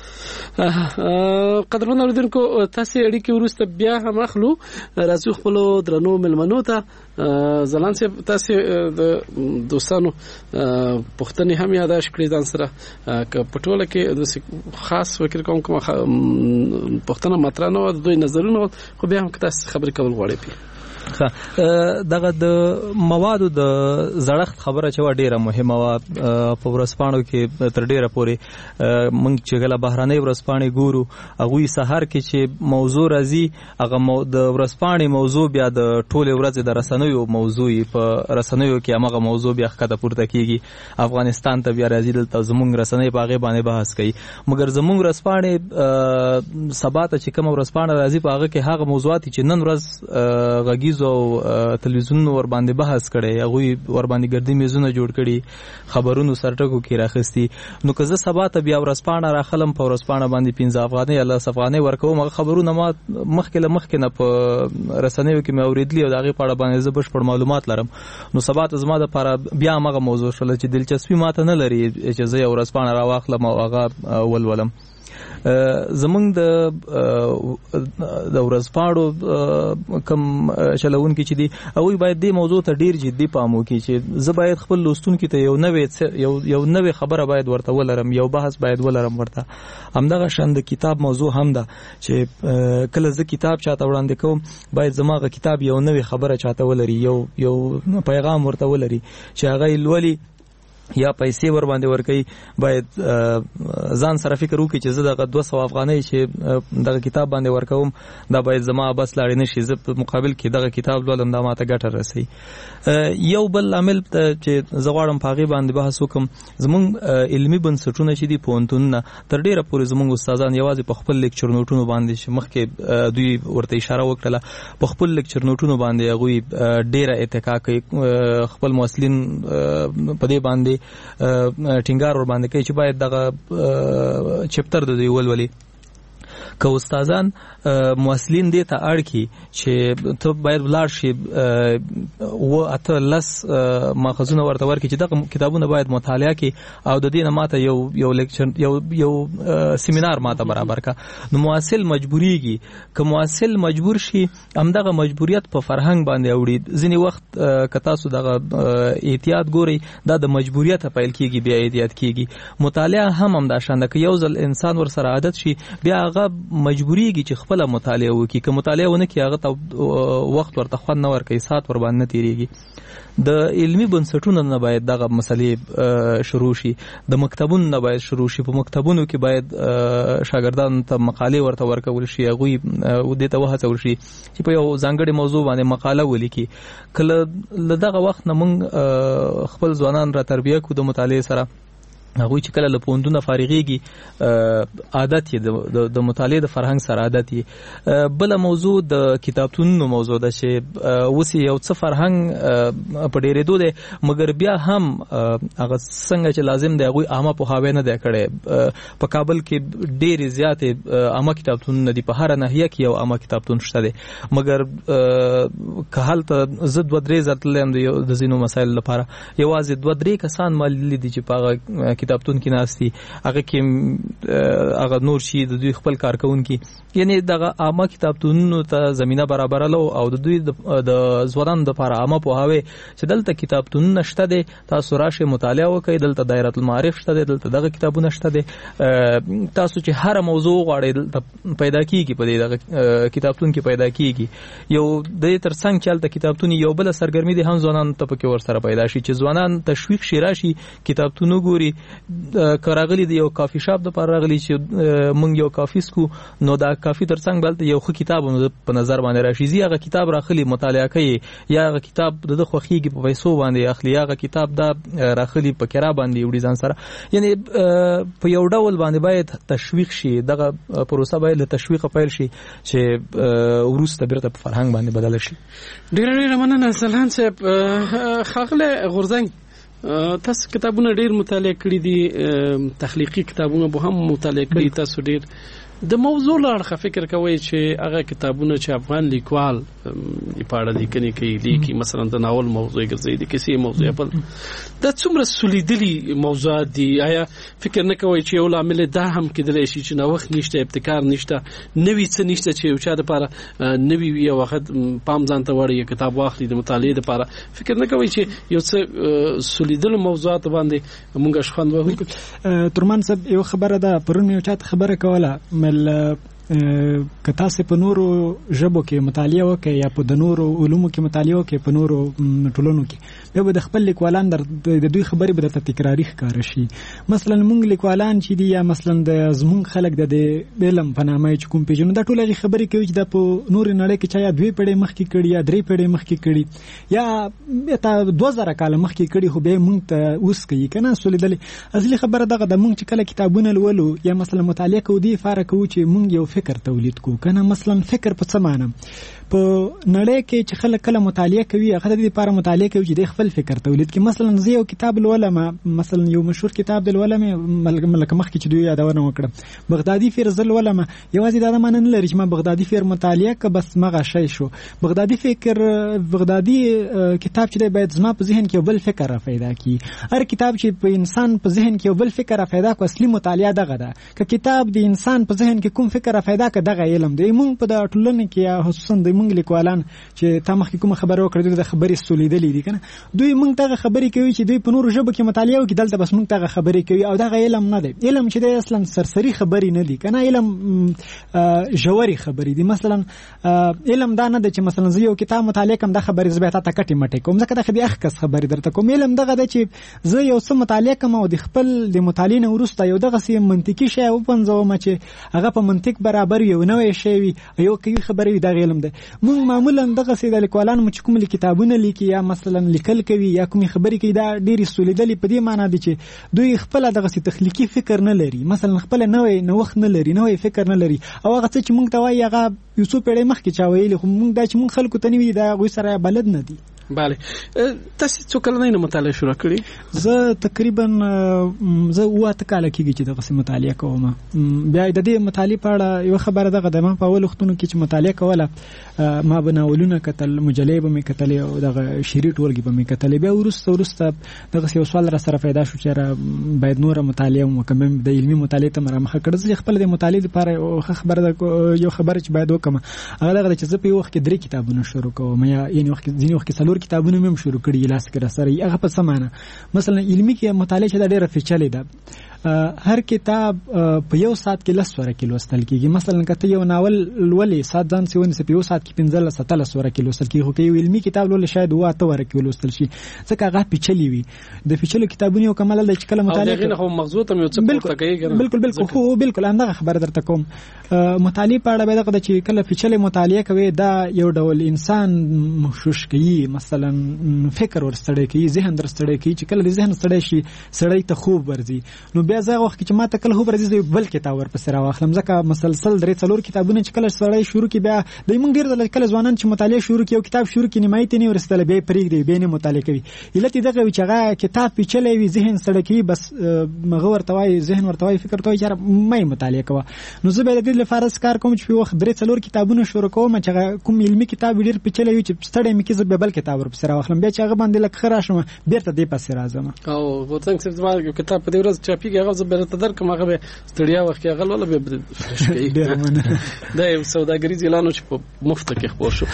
قدرمن اوریدونکو تاسو اړیکې ورسته بیا هم اخلو راځو خپل درنو ملمنو ته زلان صاحب تاسو د دوستانو پښتنې هم یاداش کړی ځان سره پټوله کې د خاص فکر کوم پښتنه ماترانو د دوی نظرونه خو بیا هم تاسو خبرې کول غواړئ دغه د موادو د زړښت خبره چې ډیره مهمه وه په ورځپاڼو کې تر ډیره پورې موږ چې کله بهرنۍ ورځپاڼې ګورو هغوی سهار کې چې موضوع راځي هغه د ورځپاڼې موضوع بیا د ټولې ورځې د رسنیو موضوع په رسنیو کې همغه موضوع بیا ښکته پورته کېږي افغانستان ته بیا راځي دلته زموږ رسنۍ په هغې باندې بحث کوي مګر زموږ ورځپاڼې سبا ته چې کومه ورځپاڼه راځي په هغه کې هغه موضوعات چې نن ورځ غږیزو او تلویزیونونو ور باندې بحث کړي هغوی ور باندې ګردي میزونه جوړ کړي خبرونو سرټکو کې راخستي نو که زه سبا ته بیا ورځپاڼه راخلم په ورځپاڼه باندې 15 افغانۍ یا 10 افغانۍ ورکوم هغه خبرونه ما مخکې نه په رسنیو کې مې اورېدلي او د هغې په اړه باندې زه بشپړ معلومات لرم نو سبا ته زما دپاره بیا همغه موضوع شوله چې دلچسپي ماته نه لري چې زه یو ورځپاڼه راواخلم او هغه ولولم زمونږ د ورځپاڼو کم چلونکي چې دي هغوی باید دې موضوع ته ډیر جدي پام وکړي چې زه باید خپل لوستونکي ته یو نوې خبره باید ورته ولرم یو بحث باید ولرم ورته همدغه شان د کتاب موضوع هم ده چې کله زه کتاب چاته وړاندې کوم باید زما هغه کتاب یو نوې خبره چاته ولري یو پیغام ورته ولري چې هغه یې لولي یا پیسې ور باندې ورکوي باید ځان سره فکر وکړي چې زه دغه 200 افغانۍ چې دغه کتاب باندې ورکوم دا باید زما بس لاړې نه شي زه په مقابل کې دغه کتاب لولم دا ماته ګټه رسوي یو بل عامل چې زه غواړم په هغې باندې بحث وکړم زموږ علمي بنسټونه چې دي پوهنتونونه تر ډېره پورې زموږ استادان یوازې په خپل لیکچر نوټونو باندې چې مخکې دوی ورته اشاره وکړله په خپل لیکچر نوټونو باندې هغوی ډېره اتکا کوي خپل محصلین په دې باندې ټینګار ور باندې کوي چې باید دغه چپټر د دوی ولولي که استادان محصلین دې ته اړ کړي چې ته باید ولاړ شي و اته لس ماخذونه ورته ورکړي چې دغه کتابونه باید مطالعه کړي او د دې نه ماته یو لیکچر یو سیمینار ماته برابر کړه نو محصل مجبوریږي که محصل مجبور شي همدغه مجبوریت په فرهنګ باندې اوړي ځینې وخت که تاسو دغه احتیاط ګورئ دا د مجبوریت پیل کېږي بیا احتیاط کېږي مطالعه هم همداشان ده که یو ځل انسان ورسره عادت شي بیا هغه مجبوریږي چې خپله مطالعه وکړي که مطالعه ونه کړي هغه ته وخت ورته خوند نه ورکوي ساعت ور باندې نه تېرېږي د علمي بنسټونو نه باید دغه مسلې شروع شي د مکتبونو نه باید شروع شي په مکتبونو کې باید شاګردانو ته مقالې ورته ورکول شي هغوی دې ته وهڅول شي چې په یو ځانګړې موضوع باندې مقاله ولیکي کله له دغه وخت نه موږ خپل ځوانان را تربیه کړو د مطالعې سره هغوی چې کله له پوهنتونه فارغېږي عادت یې د مطالعې د فرهنګ سره عادت یې بله موضوع د کتابتونونو موضوع ده چې اوس یو څه فرهنګ په ډېرېدو دی مګر بیا هم هغه څنګه چې لازم دی هغوی عامه پوهاوی نه دی کړی په کابل کې ډېرې زیاتې عامه کتابتونونه دي په هره ناحیه کې یو عامه کتابتون شته دی مګر که هلته زه 2-3 ځله تللی یم د ځینو مسایلو لپاره یوازې 2-3 کسان ما لیدلي دي چې په هغه کتابتون کې ناستي هغه کې هغه نور شي د دوی خپل کارکوونکي یعنی دغه عامه کتابتونونو ته زمینه برابرلو او د دوی د ځوانانو دپاره عامه پوهاوی چې دلته کتابتونونه شته دی تاسو راشئ مطالعه وکړئ دلته دایره المعارف شته دی دلته دغه کتابونه شته دی تاسو چې هره موضوع غواړئ دلته پیدا کیږي په دې دغه کتابتون کې پیدا کیږي یو د دې تر څنګ چې هلته کتابتون یو بله سرګرمي دی هم ځوانانو ته پکې ورسره پیدا شي چې ځوانان تشویق شي راشي کتابتون وګوري که راغلي د یو کافي شاپ دپاره راغلي چې موږ یو کافي څکو نو دا کافي تر څنګ بلته یو ښه کتاب په نظر باندې راشي ځي هغه کتاب راخلي مطالعه کوي یا هغه کتاب د ده خوښېږي په پیسو باندې اخلي هغه کتاب دا راخلي په کرا باندې وړي ځان سره یعنی په یو ډول باندې باید تشویق شي دغه پروسه باید له تشویقه پیل شي چې وروسته بیرته په فرهنګ باندې بدله شي ډېره مننه سلهان صاحب ښاغلی غورځنګ تاسو کتابونه ډیر مطالعه کړي دي تخلیقي کتابونه به هم مطالعه کړي تاسو ډیر د موضوع لپاره فکر کوي چې هغه کتابونه چې افغان لیکوال په اړه لیکنې کوي لیکي مثلا د ناول موضوع ګرځي د کیسې موضوع بل د څومره سولیدلی موضوعات دي آیا فکر نه کوي چې یو لامل دا هم کېدلی شي چې نو وخت نشته ابتکار نشته نوې څه نشته چې یو چا لپاره نوې یو وخت پام ځان ته وړي کتاب واخلي د مطالعې لپاره فکر نه کوي چې یو څه سولیدل موضوعات باندې مونږ شخوند وکړو ترمان صاحب یو خبره ده پرون یو چاته خبره کوله که تاسو په نورو ژبو کې مطالعه وکړئ یا په د نورو علومو کې مطالعه وکړئ په نورو ټولنو کې بیا به د خپل لیکوالان د دوی خبرې به درته تکراري ښکاره شي. مثلا موږ لیکوالان چې دي یا مثلا د زموږ خلک د علم په نامه چې کوم پیژنو دا ټول هغې خبرې کوي چې دا په نورې نړۍ کې چا یا 2 پیړۍ مخکې کړي یا 3 پیړۍ مخکې کړي یا تا 2000 کاله مخکې کړي خو بیا موږ ته اوس کوي که نه سولېدلې. اصلي خبره دغه د موږ چې کله کتابونه لولو یا مثلا مطالعه کوو دې لپاره کوو چې موږ یو فکر تولید کوو که نه. مثلا فکر په څه معنی په نړۍ کې چې خلک کله مطالعه کوي هغه د دې لپاره مطالعه کوي چې د خپل فکر تولید کړي. مثلا زه یو کتاب لولم مثلا یو مشهور کتاب لولم ملکه مخکې چې دوی یادونه وکړه بغدادي فیر زه لولم یوازې دا معنی نه لري چې ما بغدادي فیر مطالعه که بس مغه شی شو. بغدادي کتاب چې دی باید زما په ذهن کې یو بل فکر را پیدا کړي. هر کتاب چې په انسان په ذهن کې یو بل فکر را پیدا کړي اصلي مطالعه دغه ده. که کتاب د انسان په ذهن کې کوم فکر را پیدا کړي دغه علم دی. موږ په د ټولنې کې خصوصا د موږ لیکوالان چې تا مخکې کومه خبره وکړه دوی د خبرې سولیدلې دي که نه دوی موږ دغه خبرې کوي چې دوی په نورو ژبو کې مطالعه وکړي دلته بس موږ دغه خبرې کوي او دغه علم نه دی. علم چې دی اصلا سرسري خبرې نه دي که نه علم ژورې خبرې دي. مثلا علم دا نه دی چې مثلا زه یو کتاب مطالعه کوم دا خبرې زه بیا تا ته کټې مټې کوم ځکه دا خو بیا کس خبرې درته کوم. علم دغه دی چې زه یو څه مطالعه کوم او د خپل د مطالعې نه وروسته یو دغسې منطقي شی وپنځوم چې هغه په منطق برابر یو نوی شی وي یو کوي خبرې وي دغه علم دی. موږ معمولا دغسې د لیکوالانو چې کوم کتابونه لیکي یا مثلا لیکل کوي یا کومې خبرې کوي دا ډېرې سولیدلې په دې معنا دي چې دوی خپله دغسې تخلیقي فکر نه لري. مثلا خپله نوی نوښت نه لري نوی فکر نه لري او هغه څه چې موږ ته وایي هغه یو څو پیړۍ مخکې چا ویلي خو موږ دا چې موږ خلکو ته نه وي دا هغوی سره بلد نه دي. بله تاسو څو کلنۍ نه مطالعه شروع کړې؟ زه تقریبا زه 8 کاله کېږي چې دغسې مطالعه کوم. بیا د دې مطالعې په اړه یوه خبره دغه ده ما په اول وختونو کې چې مطالعه کوله ما به ناولونه کتل مجلې به مې کتلې او دغه شعري ټولګې به مې کتلې. بیا وروسته دغسې یو سوال را سره پیدا شو چې باید نوره مطالعه وکړم د علمي مطالعې ته مې رامخه کړه. زه خپله د مطالعې لپاره یو خبره چې باید وکړم هغه دغه ده چې زه په یو وخت کې 3 کتابونه شروع کوم یا ځینې وخت کې 4 کتابونه مې هم شروع کړي لاس کې را سره هغه په څه معنی. مثلا علمي کې مطالعه چې دا ډېره پیچلې ده. هر کتاب په یو ساعت کې 10 ورقې لوستل کېږي. مثلا که ته یو ناول لولې ساعت ځان سې ونیسې په یو ساعت کې 15-17 ورقې لوستل کېږي خو که یو علمي کتاب لولې شاید 8 ورقې ولوستل شي ځکه هغه پیچلي وي. د پیچلو کتابونو یو کمال دی چې کله مطالعه کوي خو مغزو ته یو څه پورته کوي. بالکل خو بالکل همدغه خبره درته کوم. مطالعه په اړه به دغه چې کله پیچلې مطالعه کوي دا یو ډول انسان مشوش کوي. مثلا فکر ورستړی کوي ذهن درستړی کوي چې کله د ذهن ستړی شي سړی ته خوب ورځي نو بیا زه وخت چې ما ته کله خوب راځي زه بل کتاب ورپسې راواخلم ځکه مسلسل 3-4 کتابونه چې کله سړی شروع کړي بیا د موږ ډېر ځله کله ځوانان چې مطالعه شروع کړي یو کتاب شروع کړي نیمایي ته نه ورسېدلی بیا یې پرېږدي بیا نه مطالعه کوي. علت یې دغه وي چې هغه کتاب پیچلی وي ذهن ستړی کوي بس هغه ورته وایي ذهن ورته وایي فکر ته وایي چې مه یې مطالعه کوه. نو زه بیا د دې لپاره کار کوم چې په وخت 3-4 کتابونه شروع کوم چې هغه کوم علمي کتاب ډېر پیچلی وي چې ستړی مې کړي زه بیا بل کتاب ورپسې راواخلم بیا چې هغه باندې لږ ښه راشم بېرته دې پسې راځم. او غوڅنګ صاحب زما یو کتاب په دې ورځ چاپېږي هغه زه بېرته درکړم هغه به ستړیا وخت کې هغه ولا به دا یو سوداګریز اعلان چې په مفت کې خپور شو.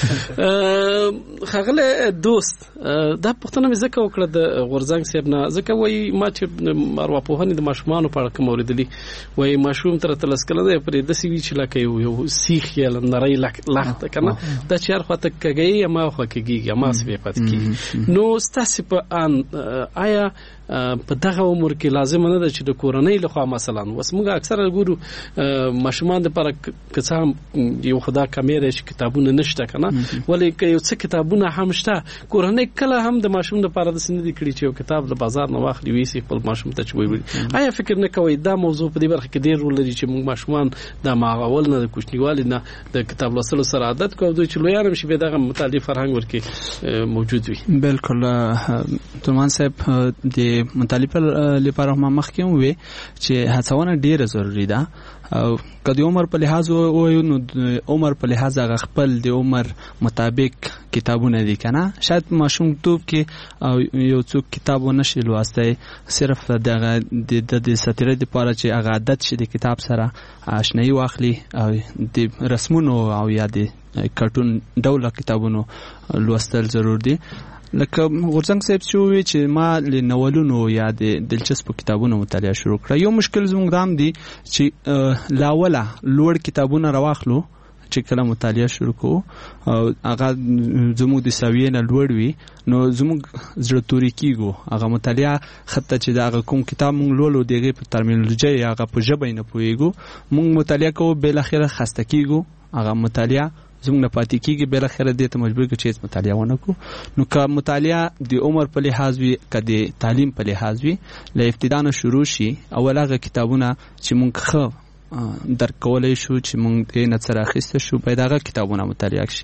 خغله دوست دا پښتنه مې زکه وکړه د غورځنګ صاحب نه زکه وای ما چې ارواپوهنې د ماشومان په اړه کوم اوریدلی وای ماشوم تر تلس کله د پرې د سی وی چې لکه یو سیخ یا نری لخت کنه دا چې هر خواته کېږي ما خو کېږي ما سپې پات کی نو ستاسو په ان آیا په دغه عمر کې لازم نه ده چې د کورنۍ لخوا مثلا وس موږ اکثره ګورو ماشومان د پر کڅه یو خدا کمیره چې کتابونه نشته کنه ولی که یو څه کتابونه هم شته کورنۍ کله هم د ماشوم د پر د سند دي کړی چې یو کتاب د بازار نه واخلي ویسي خپل ماشوم ته چوي. آیا فکر نه کوي دا موضوع په دې برخه کې ډیر رول لري چې موږ ماشومان د ماغول نه د کوچنیوالي نه د کتاب لوستلو سره عادت کوو دوی چې لویانم شي به دغه مطالعه فرهنګ ورکي موجود وي؟ بالکل ترمان صاحب د مطالعه لپاره ما مخکې وې چې هڅونه ډیره ضروری ده. او کدی عمر په لحاظ او نو عمر په لحاظ هغه خپل د عمر مطابق کتابونه دي کنه شاید ماشوم توپ کې یو څوک کتابونه شي لوستای صرف دغه د ستیره لپاره چې هغه عادت شي د کتاب سره آشنایی واخلي او د رسمونو او یا د کارټون ډول کتابونو لوستل ضرور دي. لکه غورځنګ صاحب چې وی چې ما له ناولونو یا د دلچسپو کتابونو مطالعه شروع کړه. یو مشکل زموږ دام دی چې لاوله لوړ کتابونه راواخلو چې کله مطالعه شروع کوو هغه زموږ د ساویې نه لوړ وي نو زموږ زړه توري کیږو. هغه مطالعه خطه چې دا کوم کتاب مونږ لولو دغه په ترمینولوژي هغه په ژبه نه پوهیږو. مونږ مطالعه کوو بل اخره خسته کیږو. هغه مطالعه زموږ نه پاتې کیږي بل اخره دې ته مجبور کې چې مطالعه ونه کو. نو که مطالعه د عمر په لحاظ وي که د تعلیم په لحاظ وي له ابتدا نه شروع شي اول هغه کتابونه چې مونږ ښه درک کولی شو چې مونږ دې نه څه راخیسته شو باید هغه کتابونه مطالعه شي.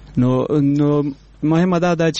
نو مهمه ده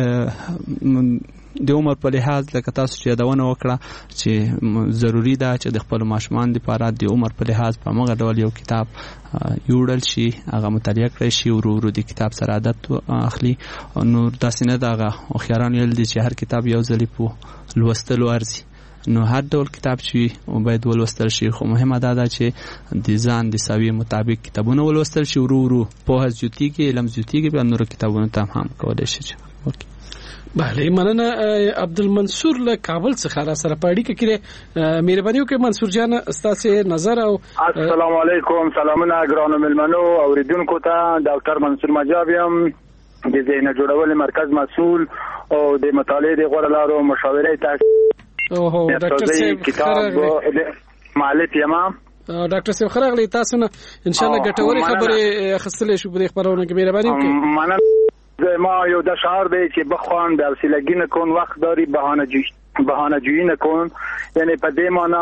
چې د عمر په لحاظ لکه تاسو چې یادونه وکړه چې ضروری ده چې د خپل ماشومان لپاره د عمر په لحاظ په هغه ډول یو کتاب یوړل شي هغه مطالعه کړی شي ورو ورو د کتاب سره عادت اخلي. نو داسې نه ده هغه هوښیاران ویل دي چې هر کتاب یو ځلې په لوستلو ارزي. نو هر ډول کتاب چې باید ولوستل شي خو مهمه ده چې د ځان د ساویې مطابق کتابونه ولوستل شي ورو ورو پوهه زیاتیږي علم زیاتیږي بیا نور کتابونه ته هم کولی شي. بله مننه. عبدالمنصور له کابل څخه را سره په اړیکه کې مهرباني وکړئ منصور جان ستاسو نظر او السلام علیکم. سلامونه ګرانو ملمنو اوریدونکو ته. ډاکټر منصور مجاب یم د ذهن جوړولو مرکز مسؤل او د مطالعې د غوړ لارو مشاوره تاسو اوه ډاکټر صاحب کتاب مالک یم. ډاکټر صاحب خراغلی تاسو نه ان شاء الله ګټوري خبرې خستلې شو په خبرونه کې مهرباني وکړئ. ما یو د شعار دی چې بخوان به حوصله‌گی نکن وقت داری بهانه جویی نکن. یعنی په دې معنی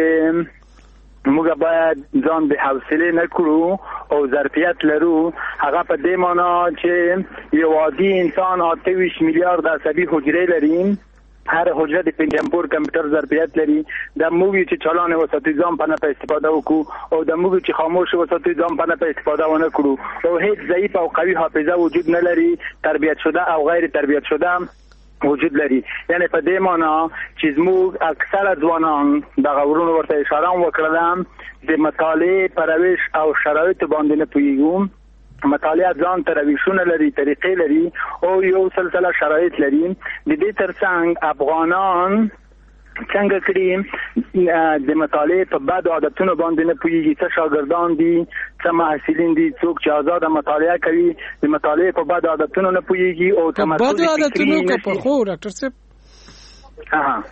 چې موږ باید ځان به حوصله نکړو او ظرفیت لرو. هغه په دې معنی چې یو عادي انسان 28 میلیارد عصبي حجرې لري. هر حجره د پنځمپور کمپیوټر ظرفیت لري. د موږ چې چلان وساتو ځان په نه استفاده وکړو او د موږ چې خاموش وساتو ځان په نه استفاده ونه کړو او هیڅ ضعیف او قوي حافظه وجود نه لري. تربیت شده او غیر تربیت شده وجود لري. یعنی په دې معنی چې موږ اکثره ځوانان د غوړونو ورته اشاره وکړه د مطالعې پرويش او شرایط باندې نه پوهیږو. مطالعه ځان ته روشونه لري طریقې لري او یو سلسله شرایط لري. د دې ترڅنګ افغانان څنګه کړي د مطالعې په بد عادتونو باندې نه پوهیږي. څه شاګردان دي څه محصلین دي څوک چې آزاد مطالعه کوي د مطالعې په بد عادتونو نه پوهیږي او تمرکز عادتونو که په خو ډاکټر صاحب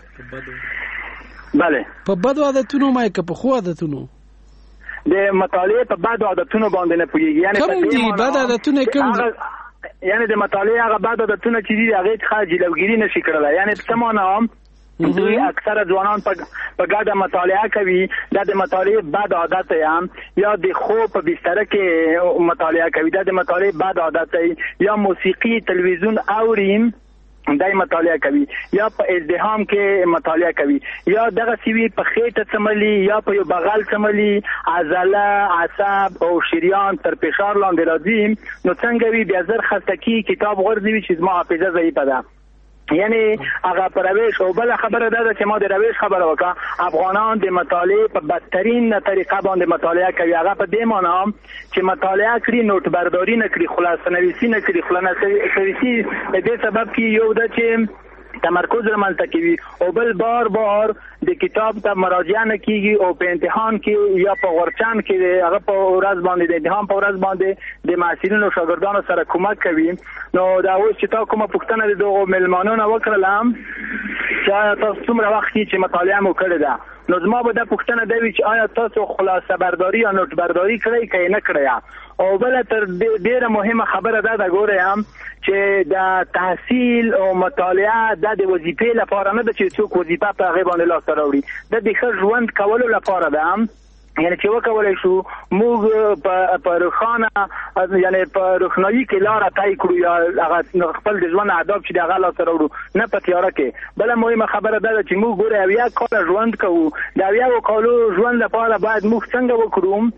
بله په بد عادتونو ما که په خو عادتونو د مطالعه په بد عادتونو باندې نه پوهیږي. یعنی کوم دي بد عادتونه کوم دي؟ یعنی د مطالعه هغه بد عادتونه چې دي هغه څخه جلوګیری نشي کړلای. یعنی په سمانه دوی اکثره ځوانان په ګډه مطالعه کوي. د مطالعه بد عادت یا د خوب په بستر کې مطالعه کوي. د مطالعه بد عادت یا موسیقي تلویزیون اوریم دای مطالعه کوي یا په ازدحام کې مطالعه کوي یا دغه سیوی په خېټه څملي یا په یو بغل څملي عضله عصب او شریان تر فشار لاندې راځي. نو څنګه وی بیا زر خستکی کتاب غورځوي چې زما حافظه ضعیفه ده. یعنی هغه پرويش او بل خبره ده چې ما د رويش خبره وکړه. افغانان د مطالعه په بدترین طریقه باندې مطالعه کوي. هغه په دې معنی چې مطالعه کړي نوٹ برداری نه کړي خلاصه نویسی نه کړي خلاصه نویسی د دې سبب کې یو ده چې تمرکز رامنځته کوي او بل بار د کتاب ته مراجعه نه کیږي او په امتحان کې یا په ورچان کې هغه په ورځ باندې د امتحان په ورځ باندې د محصلینو او شاګردانو سره کومک کوي. نو دا اوس چې تا کومه پوښتنه د دغو ملمانونو وکړلم چې تاسو څومره وخت چې مطالعه مو کړې ده نو زما به دا پوښتنه دی چې آیا تاسو خلاصه برداری یا نوٹ برداری کړی که نه کړی. او بل تر ډیره مهمه خبره ده ګورم چې د تحصیل او مطالعه د وظیفې لپاره نه ده چې څوک وظیفه په هغه باندې لاس راوړي. د ښه ژوند کولو لپاره ده. یعنی چې وکولای شو موږ په روښانه یعنی په روښنايي کې لار طی کړو یا هغه خپل د ژوند آداب چې دغه لاس راوړو نه په تیاره کې. بل مهمه خبره ده چې موږ ګوره یا کال ژوند کوو د یا کالو ژوند لپاره باید موږ څنګه وکړو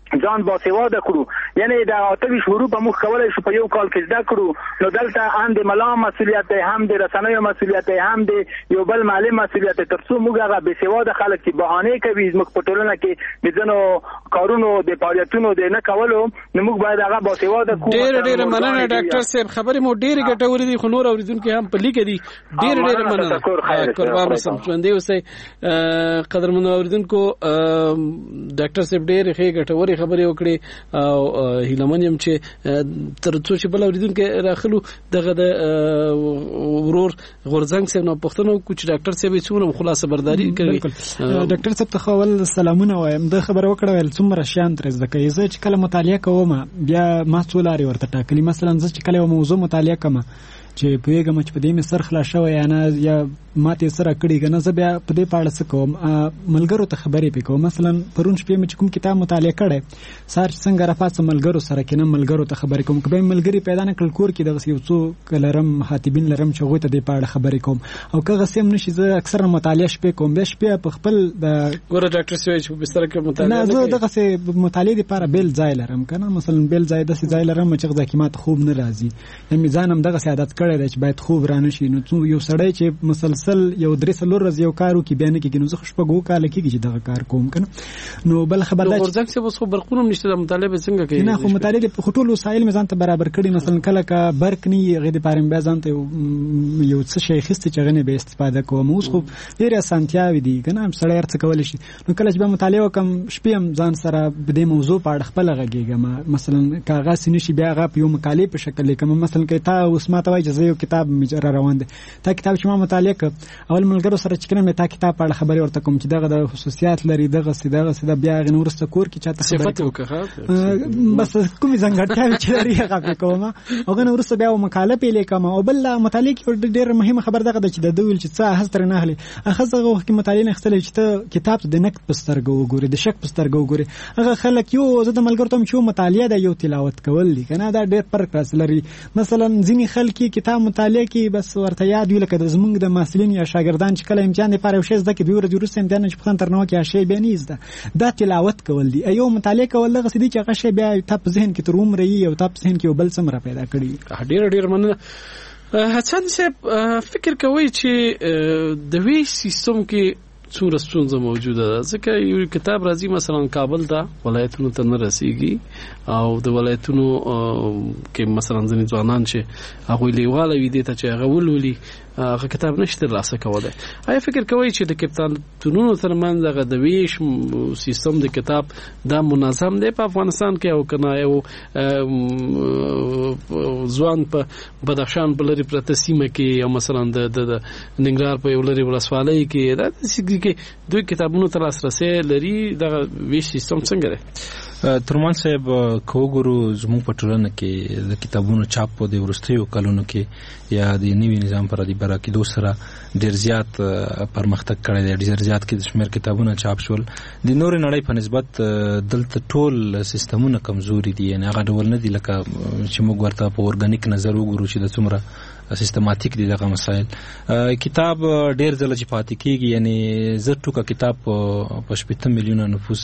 ځان باسواده کړو یعنی د 28 شروع په موږ کولای شو په یو کال کې زده کړو نو دلته هم د ملا مسؤلیت هم د رسنیو مسؤلیت هم د یو بل معلم مسؤلیت ترڅو موږ هغه باسواده خلک چې بهانه کوي موږ په ټولنه کې د ځنو کارونو د فعالیتونو د نه کولو نو موږ باید هغه باسواده کوو. ډېر مننه ډاکټر صاحب خبرې مو ډېرې ګټورې دي خو نور اوریدونکو هم په لیک دي ډېر مننه قربان اوسم ژوندې اوسئ قدرمن اوریدونکو ډاکټر صاحب ډېر ښه ګټورې خبرې وکړې او هیلمن يم چې تر څو چې بل اوریدونکو راخلو دغه د ورور غورزنګ صاحب نو پښتنو کوچ ډاکټر صاحب څومره خلاصه برداري کوي. ډاکټر صاحب ته خول سلامونه وایم د خبره وکړه ول څومره شان تر زده کوي زه چې کله مطالعه کوم بیا ما څولاري ورته ټاکلي مثلا زه چې کله موضوع مطالعه کوم چې پیغام چې په دې مې سر خلاص شوی یا ماته سره کړي کنه زه بیا په دې پاړه سکوم ملګرو ته خبرې پکوم مثلا پرون شپې مې کوم کتاب مطالعه کړي سار څنګه راپات ملګرو سره کینم ملګرو ته خبرې کوم کبه ملګری پیدا نه کړ کور کې دغه یو څو کلرم خاطبین لرم چې غوته دې پاړه خبرې کوم او کغه سیم نشي زه اکثر مطالعه شپې کوم بیا شپې په خپل د ګوره ډاکټر سوي چې په بستر کې مطالعه نه زه دغه سه مطالعه لپاره بیل ځای لرم کنه مثلا بیل ځای د ځای لرم چې ځکه خوب نه راځي یعنی ځانم دغه عادت کړی دی چې باید خوب رانه شي نو یو سړی چې مسلسل یو درې څلور ورځې یو کارو کې بیان کېږي نو زه خوشبګو کال کېږي چې دغه کار کوم کنه نو بل خبردار ورځک څه وسخه برقونو نشته د مطالعه څنګه کوي نه خو مطالعه په ټولو وسایل میزان ته برابر کړي مثلا کله کا برق نه غي د پارم بیان ته یو څه شي خسته چې غنه به استفاده کوم اوس خو ډېر اسانتیاوي دي کنه سړی ارڅ کول شي نو کله چې به مطالعه وکم شپې ځان سره به د موضوع په اړه خپل غږیږم مثلا کاغذ نشي بیا غا په یو مقاله په شکل لیکم مثلا کې تا اوس ما ته وایي چې یو کتاب مجرد روان دي تا کتاب چې ما مطالعه ک اول ملګرو سره چې کړم تا کتاب په اړه خبرې ورته کوم چې دغه د خصوصیات لري دغه سیده بیا غنورسته کور کې چاته صفات وکړه بس کومي ځنګړتیا چې لري هغه کوم او غنورسته بیا مقاله په لیکم او بل مطالعه کې ډېر مهمه خبر دغه چې د دویل چې څه هستر نه اخلي اخزه وخت کې مطالعه نه اخلي چې ته کتاب د نقد پسترګو وګوري د شک پسترګو وګوري هغه خلک یو زه د ملګرو ته چې مطالعه د یو تلاوت کول دي کنه دا ډېر فرق لري مثلا ځینی خلک کتاب مطالعه کې بس ورته یاد ویل کده زمونږ د محصلین یا شاګردان چې کله امتحان لپاره یو شی زده کې 2 ورځې وروسته امتحان چې په تر نو کې شی به نه زده دا تلاوت کول دي ایو مطالعه کول دغه سدي چې هغه شی بیا تاسو ذهن کې تر عمر یې او تاسو ذهن کې یو بل څه پیدا کړی ډېر مننه حسن صاحب فکر کوي چې د وی سیستم کې څوره ستونزه موجوده ده ځکه یو کتاب راځي مثلا کابل ته ولایتونو ته نه رسیږي او د ولایتونو کې مثلا ځینې ځوانان چې هغه لیواله وي دي ته چې هغه ولولي هغه کتاب نشته ترلاسه کولای آیا فکر کوي چې د کتابتونونو ترمنځ هغه د ویش سیستم د کتاب دا منظم دی په افغانستان کې او کنه یو ځوان په بدخشان په لري پرته سیمه کې او مثلا د ننګرهار په یو لري ولسوالۍ کې دا کې دوی کتابونو ته لاسرسي لري دا ویش سیستم څنګه دی ترمان صاحب کوګورو زموږ په ټولنه کې د کتابونو چاپ په د ورستیو کلونو کې یا د نوي نظام پر د براکیدو سره ډیر زیات پرمختګ کړی دی ډیر زیات کې د شمیر کتابونه چاپ شول د نور نړۍ په نسبت دلته ټول سیستمونه کمزوري دي یعنی هغه ډول نه دي لکه چې موږ ورته په اورګانیک نظر وګورو چې د څومره سیستماتیک دي دغه مسائل کتاب ډیر ځله چې پاتې کیږي یعنی زه ټوکه کتاب په 8 میلیونه نفوس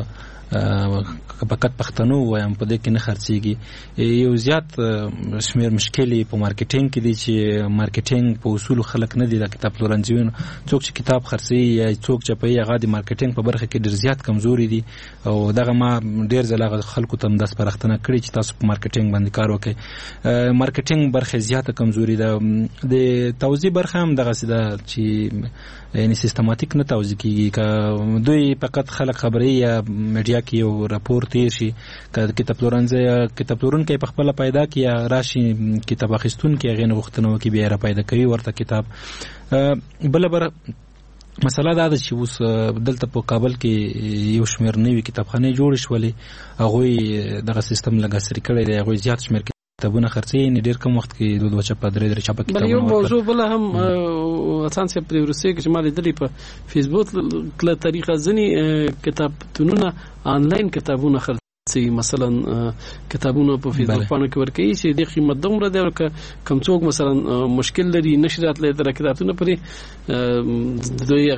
فقط پښتنو وایم په دې کې نه خرڅيږي یو زیات شمیر مشکلې په مارکیټینګ کې دي چې مارکیټینګ په اصول خلک نه دي د کتاب پلورنځیونو څوک چې کتاب خرڅي یا څوک چې په هغه د مارکیټینګ په برخه کې ډیر زیات کمزوري دي او دغه ما ډیر ځله خلکو ته داس پرختنه کړی چې تاسو په مارکیټینګ باندې کار وکړئ مارکیټینګ برخه زیاته کمزوري ده د توزیع برخه هم دغه سیده چې یعنی سیستماتیک نه توزیع کیږي که دوی فقط خلک خبري یا میډیا کې یو راپور تیر شي کتاب پلورونکي په خپل پیدا کې یا راشي کتاب اخیستونکي غیر غوښتنه کوي بیا را پیدا کوي ورته کتاب بلبر مسله دا ده چې اوس دلته په کابل کې یو شمیر نوي کتابخانه جوړ شولې هغه دغه سیستم لګاسري کړی دی هغه زیات شمیر کتابونه خرڅي نه ډیر کم وخت کې 2 چاپ درې چاپ کتابونه بل یو موضوع بل هم اسان سي پر روسي کې شمال دلی په فیسبوک کله طریقه ځنی کتابتونونه آنلاین کتابونه خرڅي مثلا کتابونه په فیسبوک باندې کې ورکوي چې د قیمت دومره دی ورکه کم څوک مثلا مشکل لري نشرات لري کتابونه پرې دوی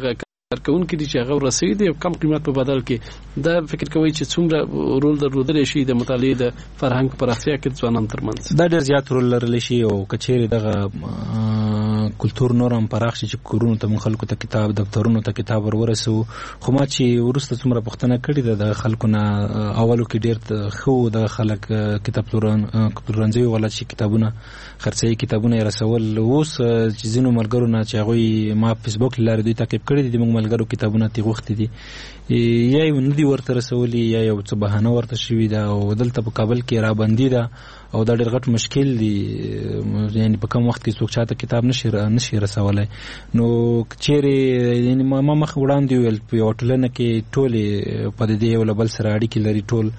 کارکونکو دي چې هغه رسوي دي کم قیمت په بدل کې دا فکر کوي چې څومره رول درلودلی شي د مطالعې د فرهنګ په پراختیا کې ځوانانو ترمنځ؟ دا ډېر زیات رول لرلی شي او که چیرې دغه کلتور نور هم پراخ شي چې کورونو ته خلکو ته کتاب دفترونو ته کتاب ورسو. خو ما چې وروسته څومره پوښتنه کړې ده د خلکو نه اولو کې ډېر ښه د خلک کتاب پلورنځیو والا چې کتابونه خرڅوي کتابونه یې رسول. اوس چې ځینو ملګرو نه چې هغوی ما فیسبوک له لارې دوی تعقیب کړي دي موږ ملګرو کتابونه ترې غوښتي دي یا یې نه دي ورته رسولي یا یو څه بهانه ورته شوي ده او دلته په کابل کې رابندي ده او دا ډېر غټ مشکل دی یعنی په کم وخت کې څوک چاته کتاب نشي رسولی. نو چیرې یعنی ما مخ وړاندې ویل په یوه ټولنه کې ټولې په دې یو له بل سره اړیکې لري ټول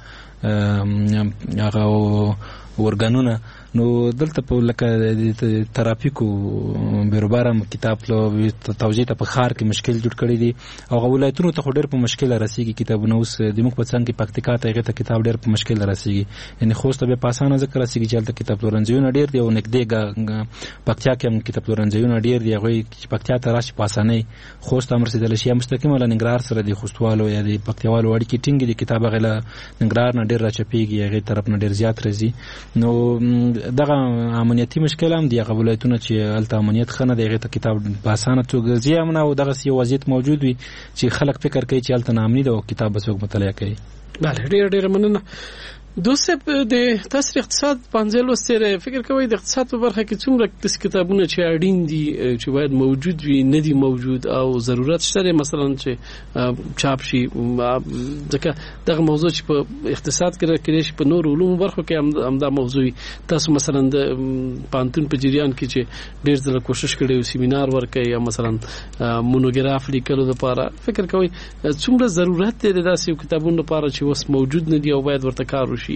هغه ورګانونه. نو دلته په لکه ترافیکو بیروباره کتاب توزیع ته په ښار کې مشکل جوړ کړی دی او هغه ولایتونو ته خو ډېر په مشکل رسیږي کتابونه. اوس د موږ په څنګ کې پکتیکا ته هغې ته کتاب ډېر په مشکل رسیږي یعنی خوست ته بیا په اسانه ځکه رسیږي چې هلته کتاب پلورنځیونه ډېر دي او نږدې پکتیا کې هم کتاب پلورنځیونه ډېر دي هغوی چې پکتیا ته راشي په اسانۍ خوست هم رسېدلی شي یا مستقیمه له ننګرهار سره د خوستوالو یا د پکتیوالو اړیکې ټینګې دي کتاب هغې له ننګرهار نه ډېر راچپېږي هغې طرف نه ډېر زیات راځي. نو دغه امنیتي مشکل هم دی هغه ولایتونه چې هلته امنیت ښه نه دی هغې ته کتاب په اسانه توګه ځي هم نه او دغسې یو وضعیت موجود وي چې خلک فکر کوي چې هلته ناامني ده او کتاب به څوک مطالعه کوي. بله ډېره مننه. دوست صاحب د تاسو اقتصاد پنځه لوستې فکر کوئ د اقتصاد په برخه کې څومره داسې کتابونه چې اړین دي چې باید موجود وي نه دي موجود او ضرورت شته مثلا چې چاپ شي ځکه دغه موضوع چې په اقتصاد کې راکړی شي په نور علومو برخو کې هم دا موضوع تاسو مثلا د پانتون په جریان کې چې ډېر ځله کوشش کړی او سیمینار ورکړي یا مثلا مونوګراف لیکلو لپاره فکر کوئ څومره ضرورت دی داسې کتابونو لپاره چې اوس موجود نه دي او باید ورته کار وشي؟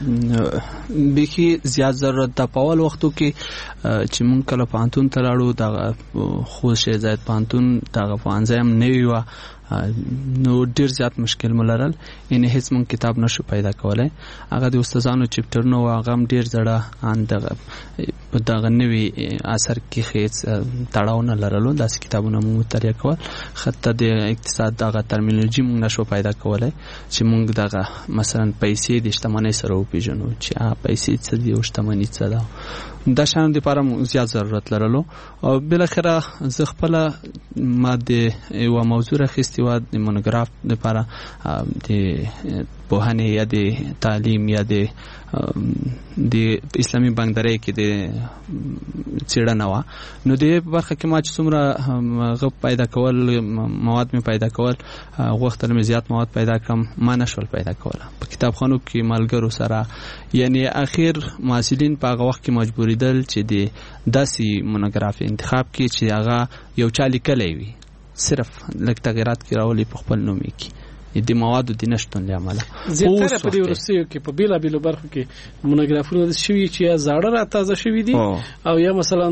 بیخي زیات ضرورت د پاول وختو کې چې مونږ کله پانتون ته لاړو د خوست شیخ زاید پانتون دغه پوهنځی هم نوی وه نو ډیر زیات مشکل ملرل یعنی هیڅ مونږ کتاب نشو پیدا کولای هغه د استادانو چپټرنو هغه هم ډیر زړه ان دغه نوی اثر کې هیڅ تړاو نه لرلو داسې کتابونه مونږ مطالعه کول حتی د اقتصاد دغه ترمینولوژي مونږ نشو پیدا کولای چې مونږ دغه مثلا پیسې د شتمنۍ سره وپیژنو چې پیسې څه دي او شتمنۍ څه ده دا شان لپاره زیات ضرورت لرلو او بل اخره زه خپل ماده یو موضوع راخستی و د مونوګراف لپاره د پوهنې یا د تعلیم یا د اسلامي بانکدارۍ کې د څېړنه وه نو د برخه کې ما چې څومره غو پیدا کول مواد مې پیدا کول غوښتل مې زیات مواد پیدا کړم ما نشول پیدا کوله په کتابخانو کې ملګرو سره یعنی اخر محصلین په هغه وخت کې مجبوریدل چې د داسې مونوګراف انتخاب کې چې هغه یو چا لیکلی وي صرف لږ تغیرات کې راولي په خپل نوم کې د موادو د نشتون له امله زیاتره په دې وروستیو کې په بیلابیلو برخو کې مونوګرافونه د شوي چې یا زاړه را تازه شوي دي او یا مثلا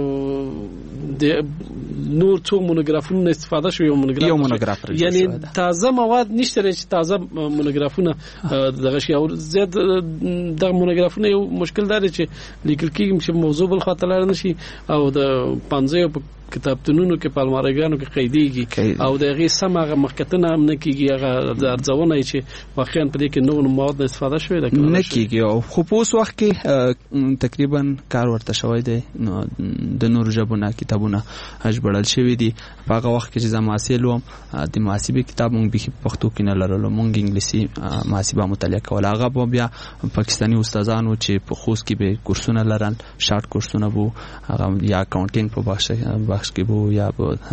د نور څو مونوګرافونو استفاده شوي یو مونوګراف یعنی تازه مواد نشته چې تازه مونوګرافونه دغه شي او زیات د مونوګرافونه یو مشکل دی چې لیکل کېږي چې موضوع بل خاطر لري نشي او د 15 کتابتونونو کې پالمارګانو کې قیدېږي او د هغې سم هغه مخکتنه هم نه کېږي هغه د ارزونه یې چې واقعا په دې کې نور مواد نه استفاده شوی ده نه کېږي او خو په اوس وخت کې تقریبا کار ورته شوی دی نو د نورو ژبو نه کتابونه ژباړل شوي دي په هغه وخت کې چې زه محصل وم د محاسبې کتاب مونږ بیخي په پښتو کې نه لرلو مونږ انګلیسي محاسبه مطالعه کوله هغه به بیا پاکستاني استادانو چې په خوست کې به کورسونه لرل شارټ کورسونه بو هغه یا اکاونټینګ په بخش کې بو یا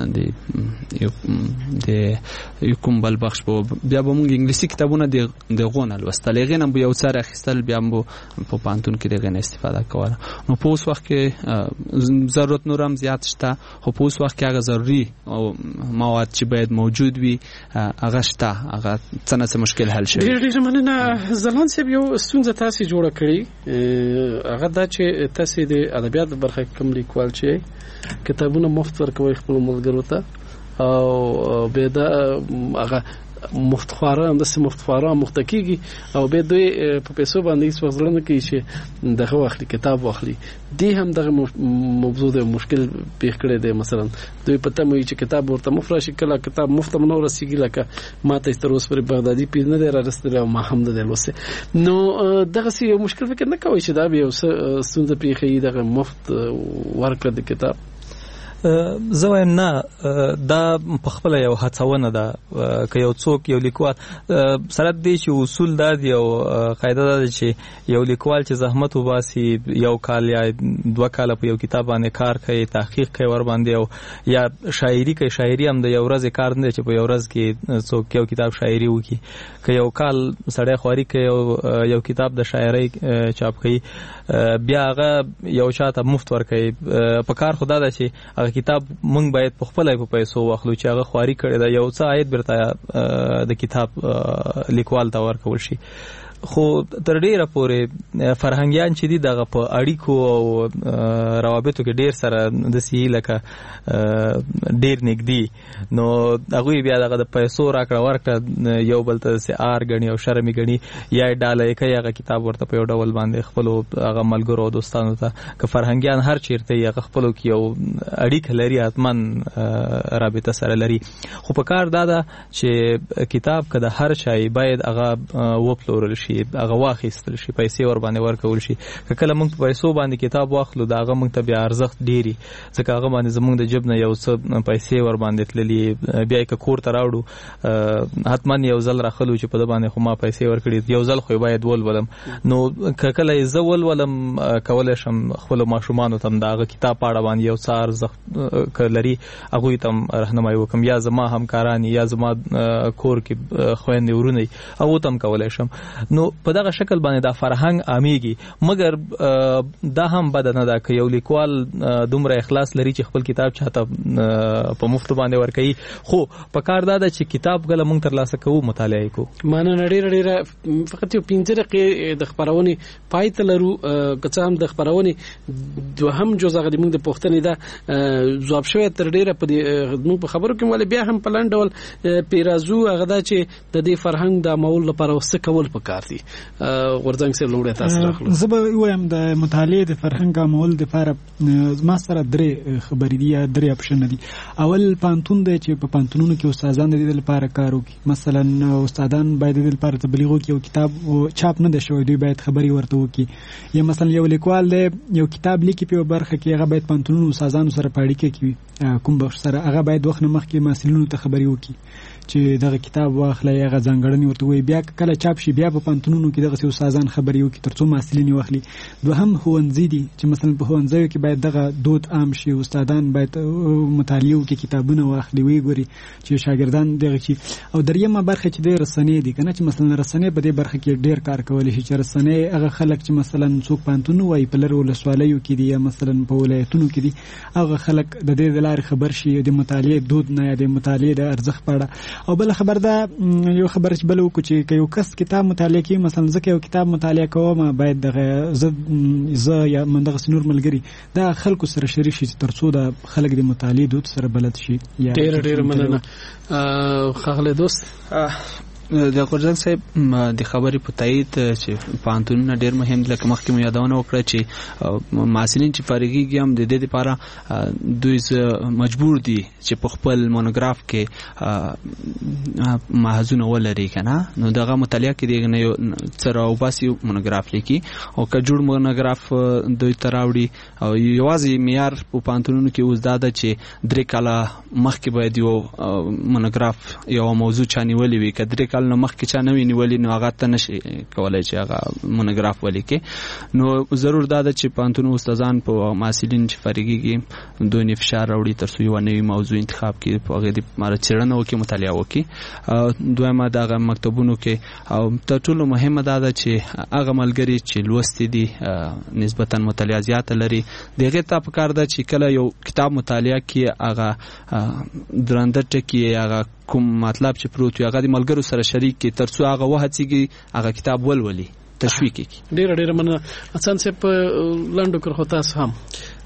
د یو کوم بل بخش بو بیا به مونږ انګلیسي کتابونه د غونه لوستل هغې نه به یو څه راخیستل بیا به په پانتون کې د هغې نه استفاده کوله نو په اوس وخت کې ضرورت نور هم زیات شته خو په اوس وخت کې هغه ضروري مواد چې باید موجود وي هغه شته هغه څه نه څه مشکل حل شوي ډېر مننه ځلاند صاحب یو ستونزه تاسې جوړه کړې هغه دا چې تاسې د ادبیات برخه کوم لیکوال چې کتابونه مفت ورکوي خپل ملګرو ته او به دا هغه مفتخواره د مفتخواره مختکیږي او به دوی په پیسو باندې هیڅ وزلنه کوي چې دغه واخلي کتاب واخلي دی هم دغه موضوع د مشکل پیښ کړی دی. مثلا دوی پته مې چې کتاب ورته مفرشي کله کتاب مفت منو رسیږي لکه ماته تر اوسه پر بغدادي پیر نه دی را رسیدلی او ما هم د لوسه نو دغه سی مشکل فکر نه کوي چې دا به یو څه پیښې دغه مفت ورکړه د کتاب. زه وایم نه دا په خپل یو هڅونه ده که یو څوک یو لیکوال سره دی چې اصول دا دی او قاعده ده چې یو لیکوال چې زحمت وباسي یو کال یا 2 کال په یو کتاب باندې کار کوي تحقیق کوي ور باندې او یا شاعري کوي شاعري هم د یو ورځ کار نه چې په یو ورځ کې څوک یو کتاب شاعري وکي که یو کال سړی خواري کوي یو کتاب د شاعري چاپ کوي بیا هغه یو شاته مفت ور کوي په کار خدا ده چې کتاب مونږ باید په خپل په پیسو واخلو چې هغه خواري کړي دا یو څه عاید برته د کتاب لیکوال ته ورکول شي. خو تر ډیره پورې فرهنګیان چې دي دغه په اړیکو او روابطو کې ډیر سره د سی لکه ډیر نږدې نو هغه بیا دغه د پیسو راکړه ورکړه یو بل ته سي آر غني او شرمي غني یا ډاله کوي هغه کتاب ورته په یو ډول باندې خپل هغه ملګرو او دوستانو ته که فرهنګیان هر چیرته هغه خپل کې یو اړیکه لري حتمن رابطه سره لري. خو په کار دا ده چې کتاب کده هر چای باید هغه وپلورل شي هغه واخیستل شي پیسې ور باندې ورکول شي. کله موږ په پیسو باندې کتاب واخلو دا هغه موږ ته بیا ارزښت ډیری ځکه هغه باندې زموږ د جبنه یو څه پیسې ور باندې تللی بیا یک کور ته راوړو حتمن یو ځل راخلو چې په د باندې خو ما پیسې ورکړي یو ځل خو باید ولولم نو کله زه ولولم کولای شم خپل ماشومان ته دا هغه کتاب پاړه باندې یو څه ارزښت کلري هغه تم راهنمایي وکم یا زما همکاران یا زما کور کې خويندې ورونه او تم کولای شم نو په دغه شکل باندې دا فرهنګ عاميږي. مګر دا هم بد نه ده که یو لیکوال دومره اخلاص لري چې خپل کتاب چاته په مفت باندې ورکړي خو په کار دا ده چې کتاب غل مونږ تر لاسه کوو مطالعه کوو. مانه نړۍ فقط یو 15 دقیقې د خبرونې پای ته لرو که هم د خبرونې دوهم جزء غوډه مونږ د پښتنې دا جواب شوی تر ډیره په خبرو کې ولې بیا هم پلان ډول پیرازو هغه دا چې د دې فرهنګ د مول لپاره وسه کول پکار دي. ورځنګ سره لوړه تاسو راخلو زه به وایم د مطالعه د فرهنګ مول د لپاره ما سره درې خبرې دي یا درې اپشن دي. اول پانتون دی چې په پانتونونو کې استادان د دې لپاره کار وکړي مثلا استادان باید د دې لپاره تبلیغ وکړي او کتاب چاپ نه دی شوی دوی باید خبري ورته وکړي یا مثلا یو لیکوال دی یو کتاب لیکي په برخه کې هغه باید پانتونونو استادانو سره پاړی کې کوم بخش سره هغه باید وخت نه مخکې مسلونو ته خبري وکړي چې دغه کتاب واخلي هغه ځانګړنې ورته وي بیا کله چاپ شي بیا په پانتونونو کې دغه استادان خبري وکړي ترڅو مسلې واخلي. دوهم ښوونځي دي چې مثلا په ښوونځیو کې باید دغه دود عام شي استادان باید مطالعه وکړي کتابونه واخلي وي ګوري چې شاګردان دغه شي. او دریمه برخه چې د رسنۍ دي کنه چې مثلا رسنۍ په دې برخه کې ډیر کار کولی شي چې رسنۍ هغه خلک چې مثلا څوک پانتونو وای په لر ولسوالیو کې دي یا مثلا په ولایتونو کې دي هغه خلک د دې د لارې خبر شي د مطالعه دود نه یا د مطالعه د ارزښت پاړه. او بل خبر دا یو خبر چې بل وکړي چې یو کس کتاب مطالعه کوي مثلا ځکه یو کتاب مطالعه کوم باید دغه زه یا من دغه سنور ملګری دا خلکو سره شریک شي ترڅو د خلک د مطالعه دود سره بلد شي. ډیر مننه خغله دوست د قرځنګ صاحب د خبرې په تایید چې پانتونونه ډیر مهم دي لکه مخکې مو یادونه وکړه چې محصلین چې فارغیږي هم د دې لپاره دوی مجبور دي چې په خپل مونوګراف کې محضونه ولري کنه نو دغه مطالعه کې دغه نه سره او باسي مونوګراف لیکي او که جوړ مونوګراف دوی تراوړي او یوازې معیار په پانتونونو کې اوس دا ده چې 3 کاله مخکې باید یو مونوګراف یو موضوع چانیولې وي که 3 نو مخکې چا نه ویني نو هغه ته نشي کولای چې هغه مونوګراف ولیکي. نو ضرور دا ده چې پانتونو استادان په محصلین چې فارغیږي دوی فشار راوړي ترڅو یو نوی موضوع انتخاب کړي په هغه د ماره چیرنه وکړي مطالعه وکړي. دویمه دغه مکتبونو کې او تر ټولو مهمه دا ده چې هغه ملګری چې لوستي دي نسبتا مطالعه زیات لري دغه ته پکار ده چې کله یو کتاب مطالعه کې هغه درنده ټکی هغه کوم مطلب چې پروت وي هغه د ملګرو سره شریک کی ترڅو هغه وهڅيږي هغه کتاب ولولي تشویق کی. ډیر مننه احسان صاحب لنډو کړو تاسو هم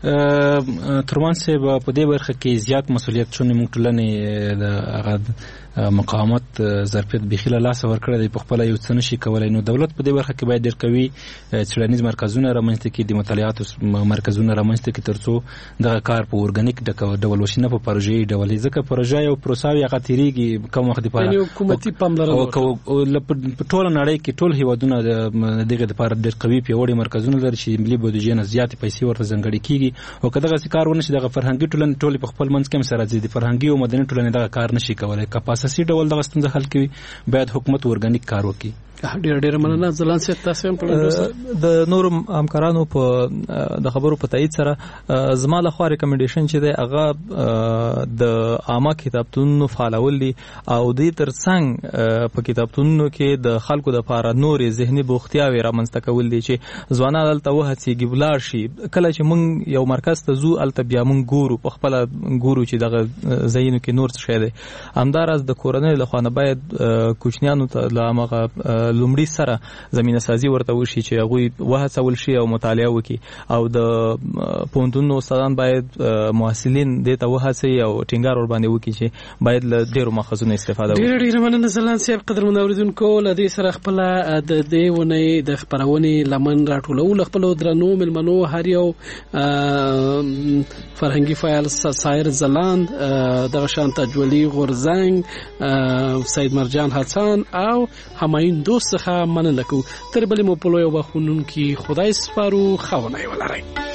ترمان صاحب په دې برخه کې زیات مسولیت شونه موږ ټولنې د هغه مقاومت ظرفیت بخیله لاس ورکړه دی په خپل یو څه نشي کولای. نو دولت په دې برخه کې باید ډېر قوي څېړنیز مرکزونه رامنځته کړي، د مطالعاتو مرکزونه رامنځته کړي ترڅو دغه کار په اورګانیک ډول وشي، نه په پروژې ډول. ځکه پروژه یو پروسه وي هغه تیریږي کم وخت لپاره، یعنی حکومتي پاملرنه په ټول نړۍ کې ټول هیوادونه دغه لپاره ډېر قوي پیوړي مرکزونه لري چې ملي بودیجې نه زیاتې پیسې ورته ځانګړې کیږي. او که دغه کار ونه شي دغه فرهنګي ټولنې ټول په خپل منځ کې سره ځي، د فرهنګي او مدني ټولنې دغه کار نشي کولای. اساسي ډول دغه ستونزه حل کوي باید حکومت ورګانیک کار وکړي. ډېر مننه ځلان سي تاسو هم په د نور همکارانو په د خبرو په تایید سره زما له خوا ریکمنډیشن چې دی هغه د عامه کتابتونونو فعالول دي او د ترڅنګ په کتابتونونو کې د خلکو د لپاره نورې ذهني بوختیاوي رامنځته کول دي چې ځوانان دلته وهڅېږي ولاړ شي. کله چې موږ یو مرکز ته ځو هلته بیا موږ ګورو په خپله ګورو چې دغه ځایونو کې نور څه شی دی. همداراز د کورنۍ له خوا نه باید کوچنیانو ته له همغه لومړي سره زمینه سازي ورته وشي چې هغوی وهڅول شي او مطالعه وکړي، او د پوهنتونونو استادان باید محصلین دې ته وهڅوي او ټینګار ورباندې وکړي چې باید له ډېرو ماخذونو استفاده وکړي. ډېر مننه ځلان صاحب. قدرمن اورېدونکو، له دې سره خپله د دې اونۍ د خپرونې لمن راټولو له خپلو درنو مېلمنو هر یو فرهنګي فعال سایر ځلاند، دغه شانته جولي غورزنګ، سید مرجان حسن او همایون دوست څخه مننه کوو. تر بلې مو په لویو بخښونکي خدای سپارو. ښه ونې ولرئ.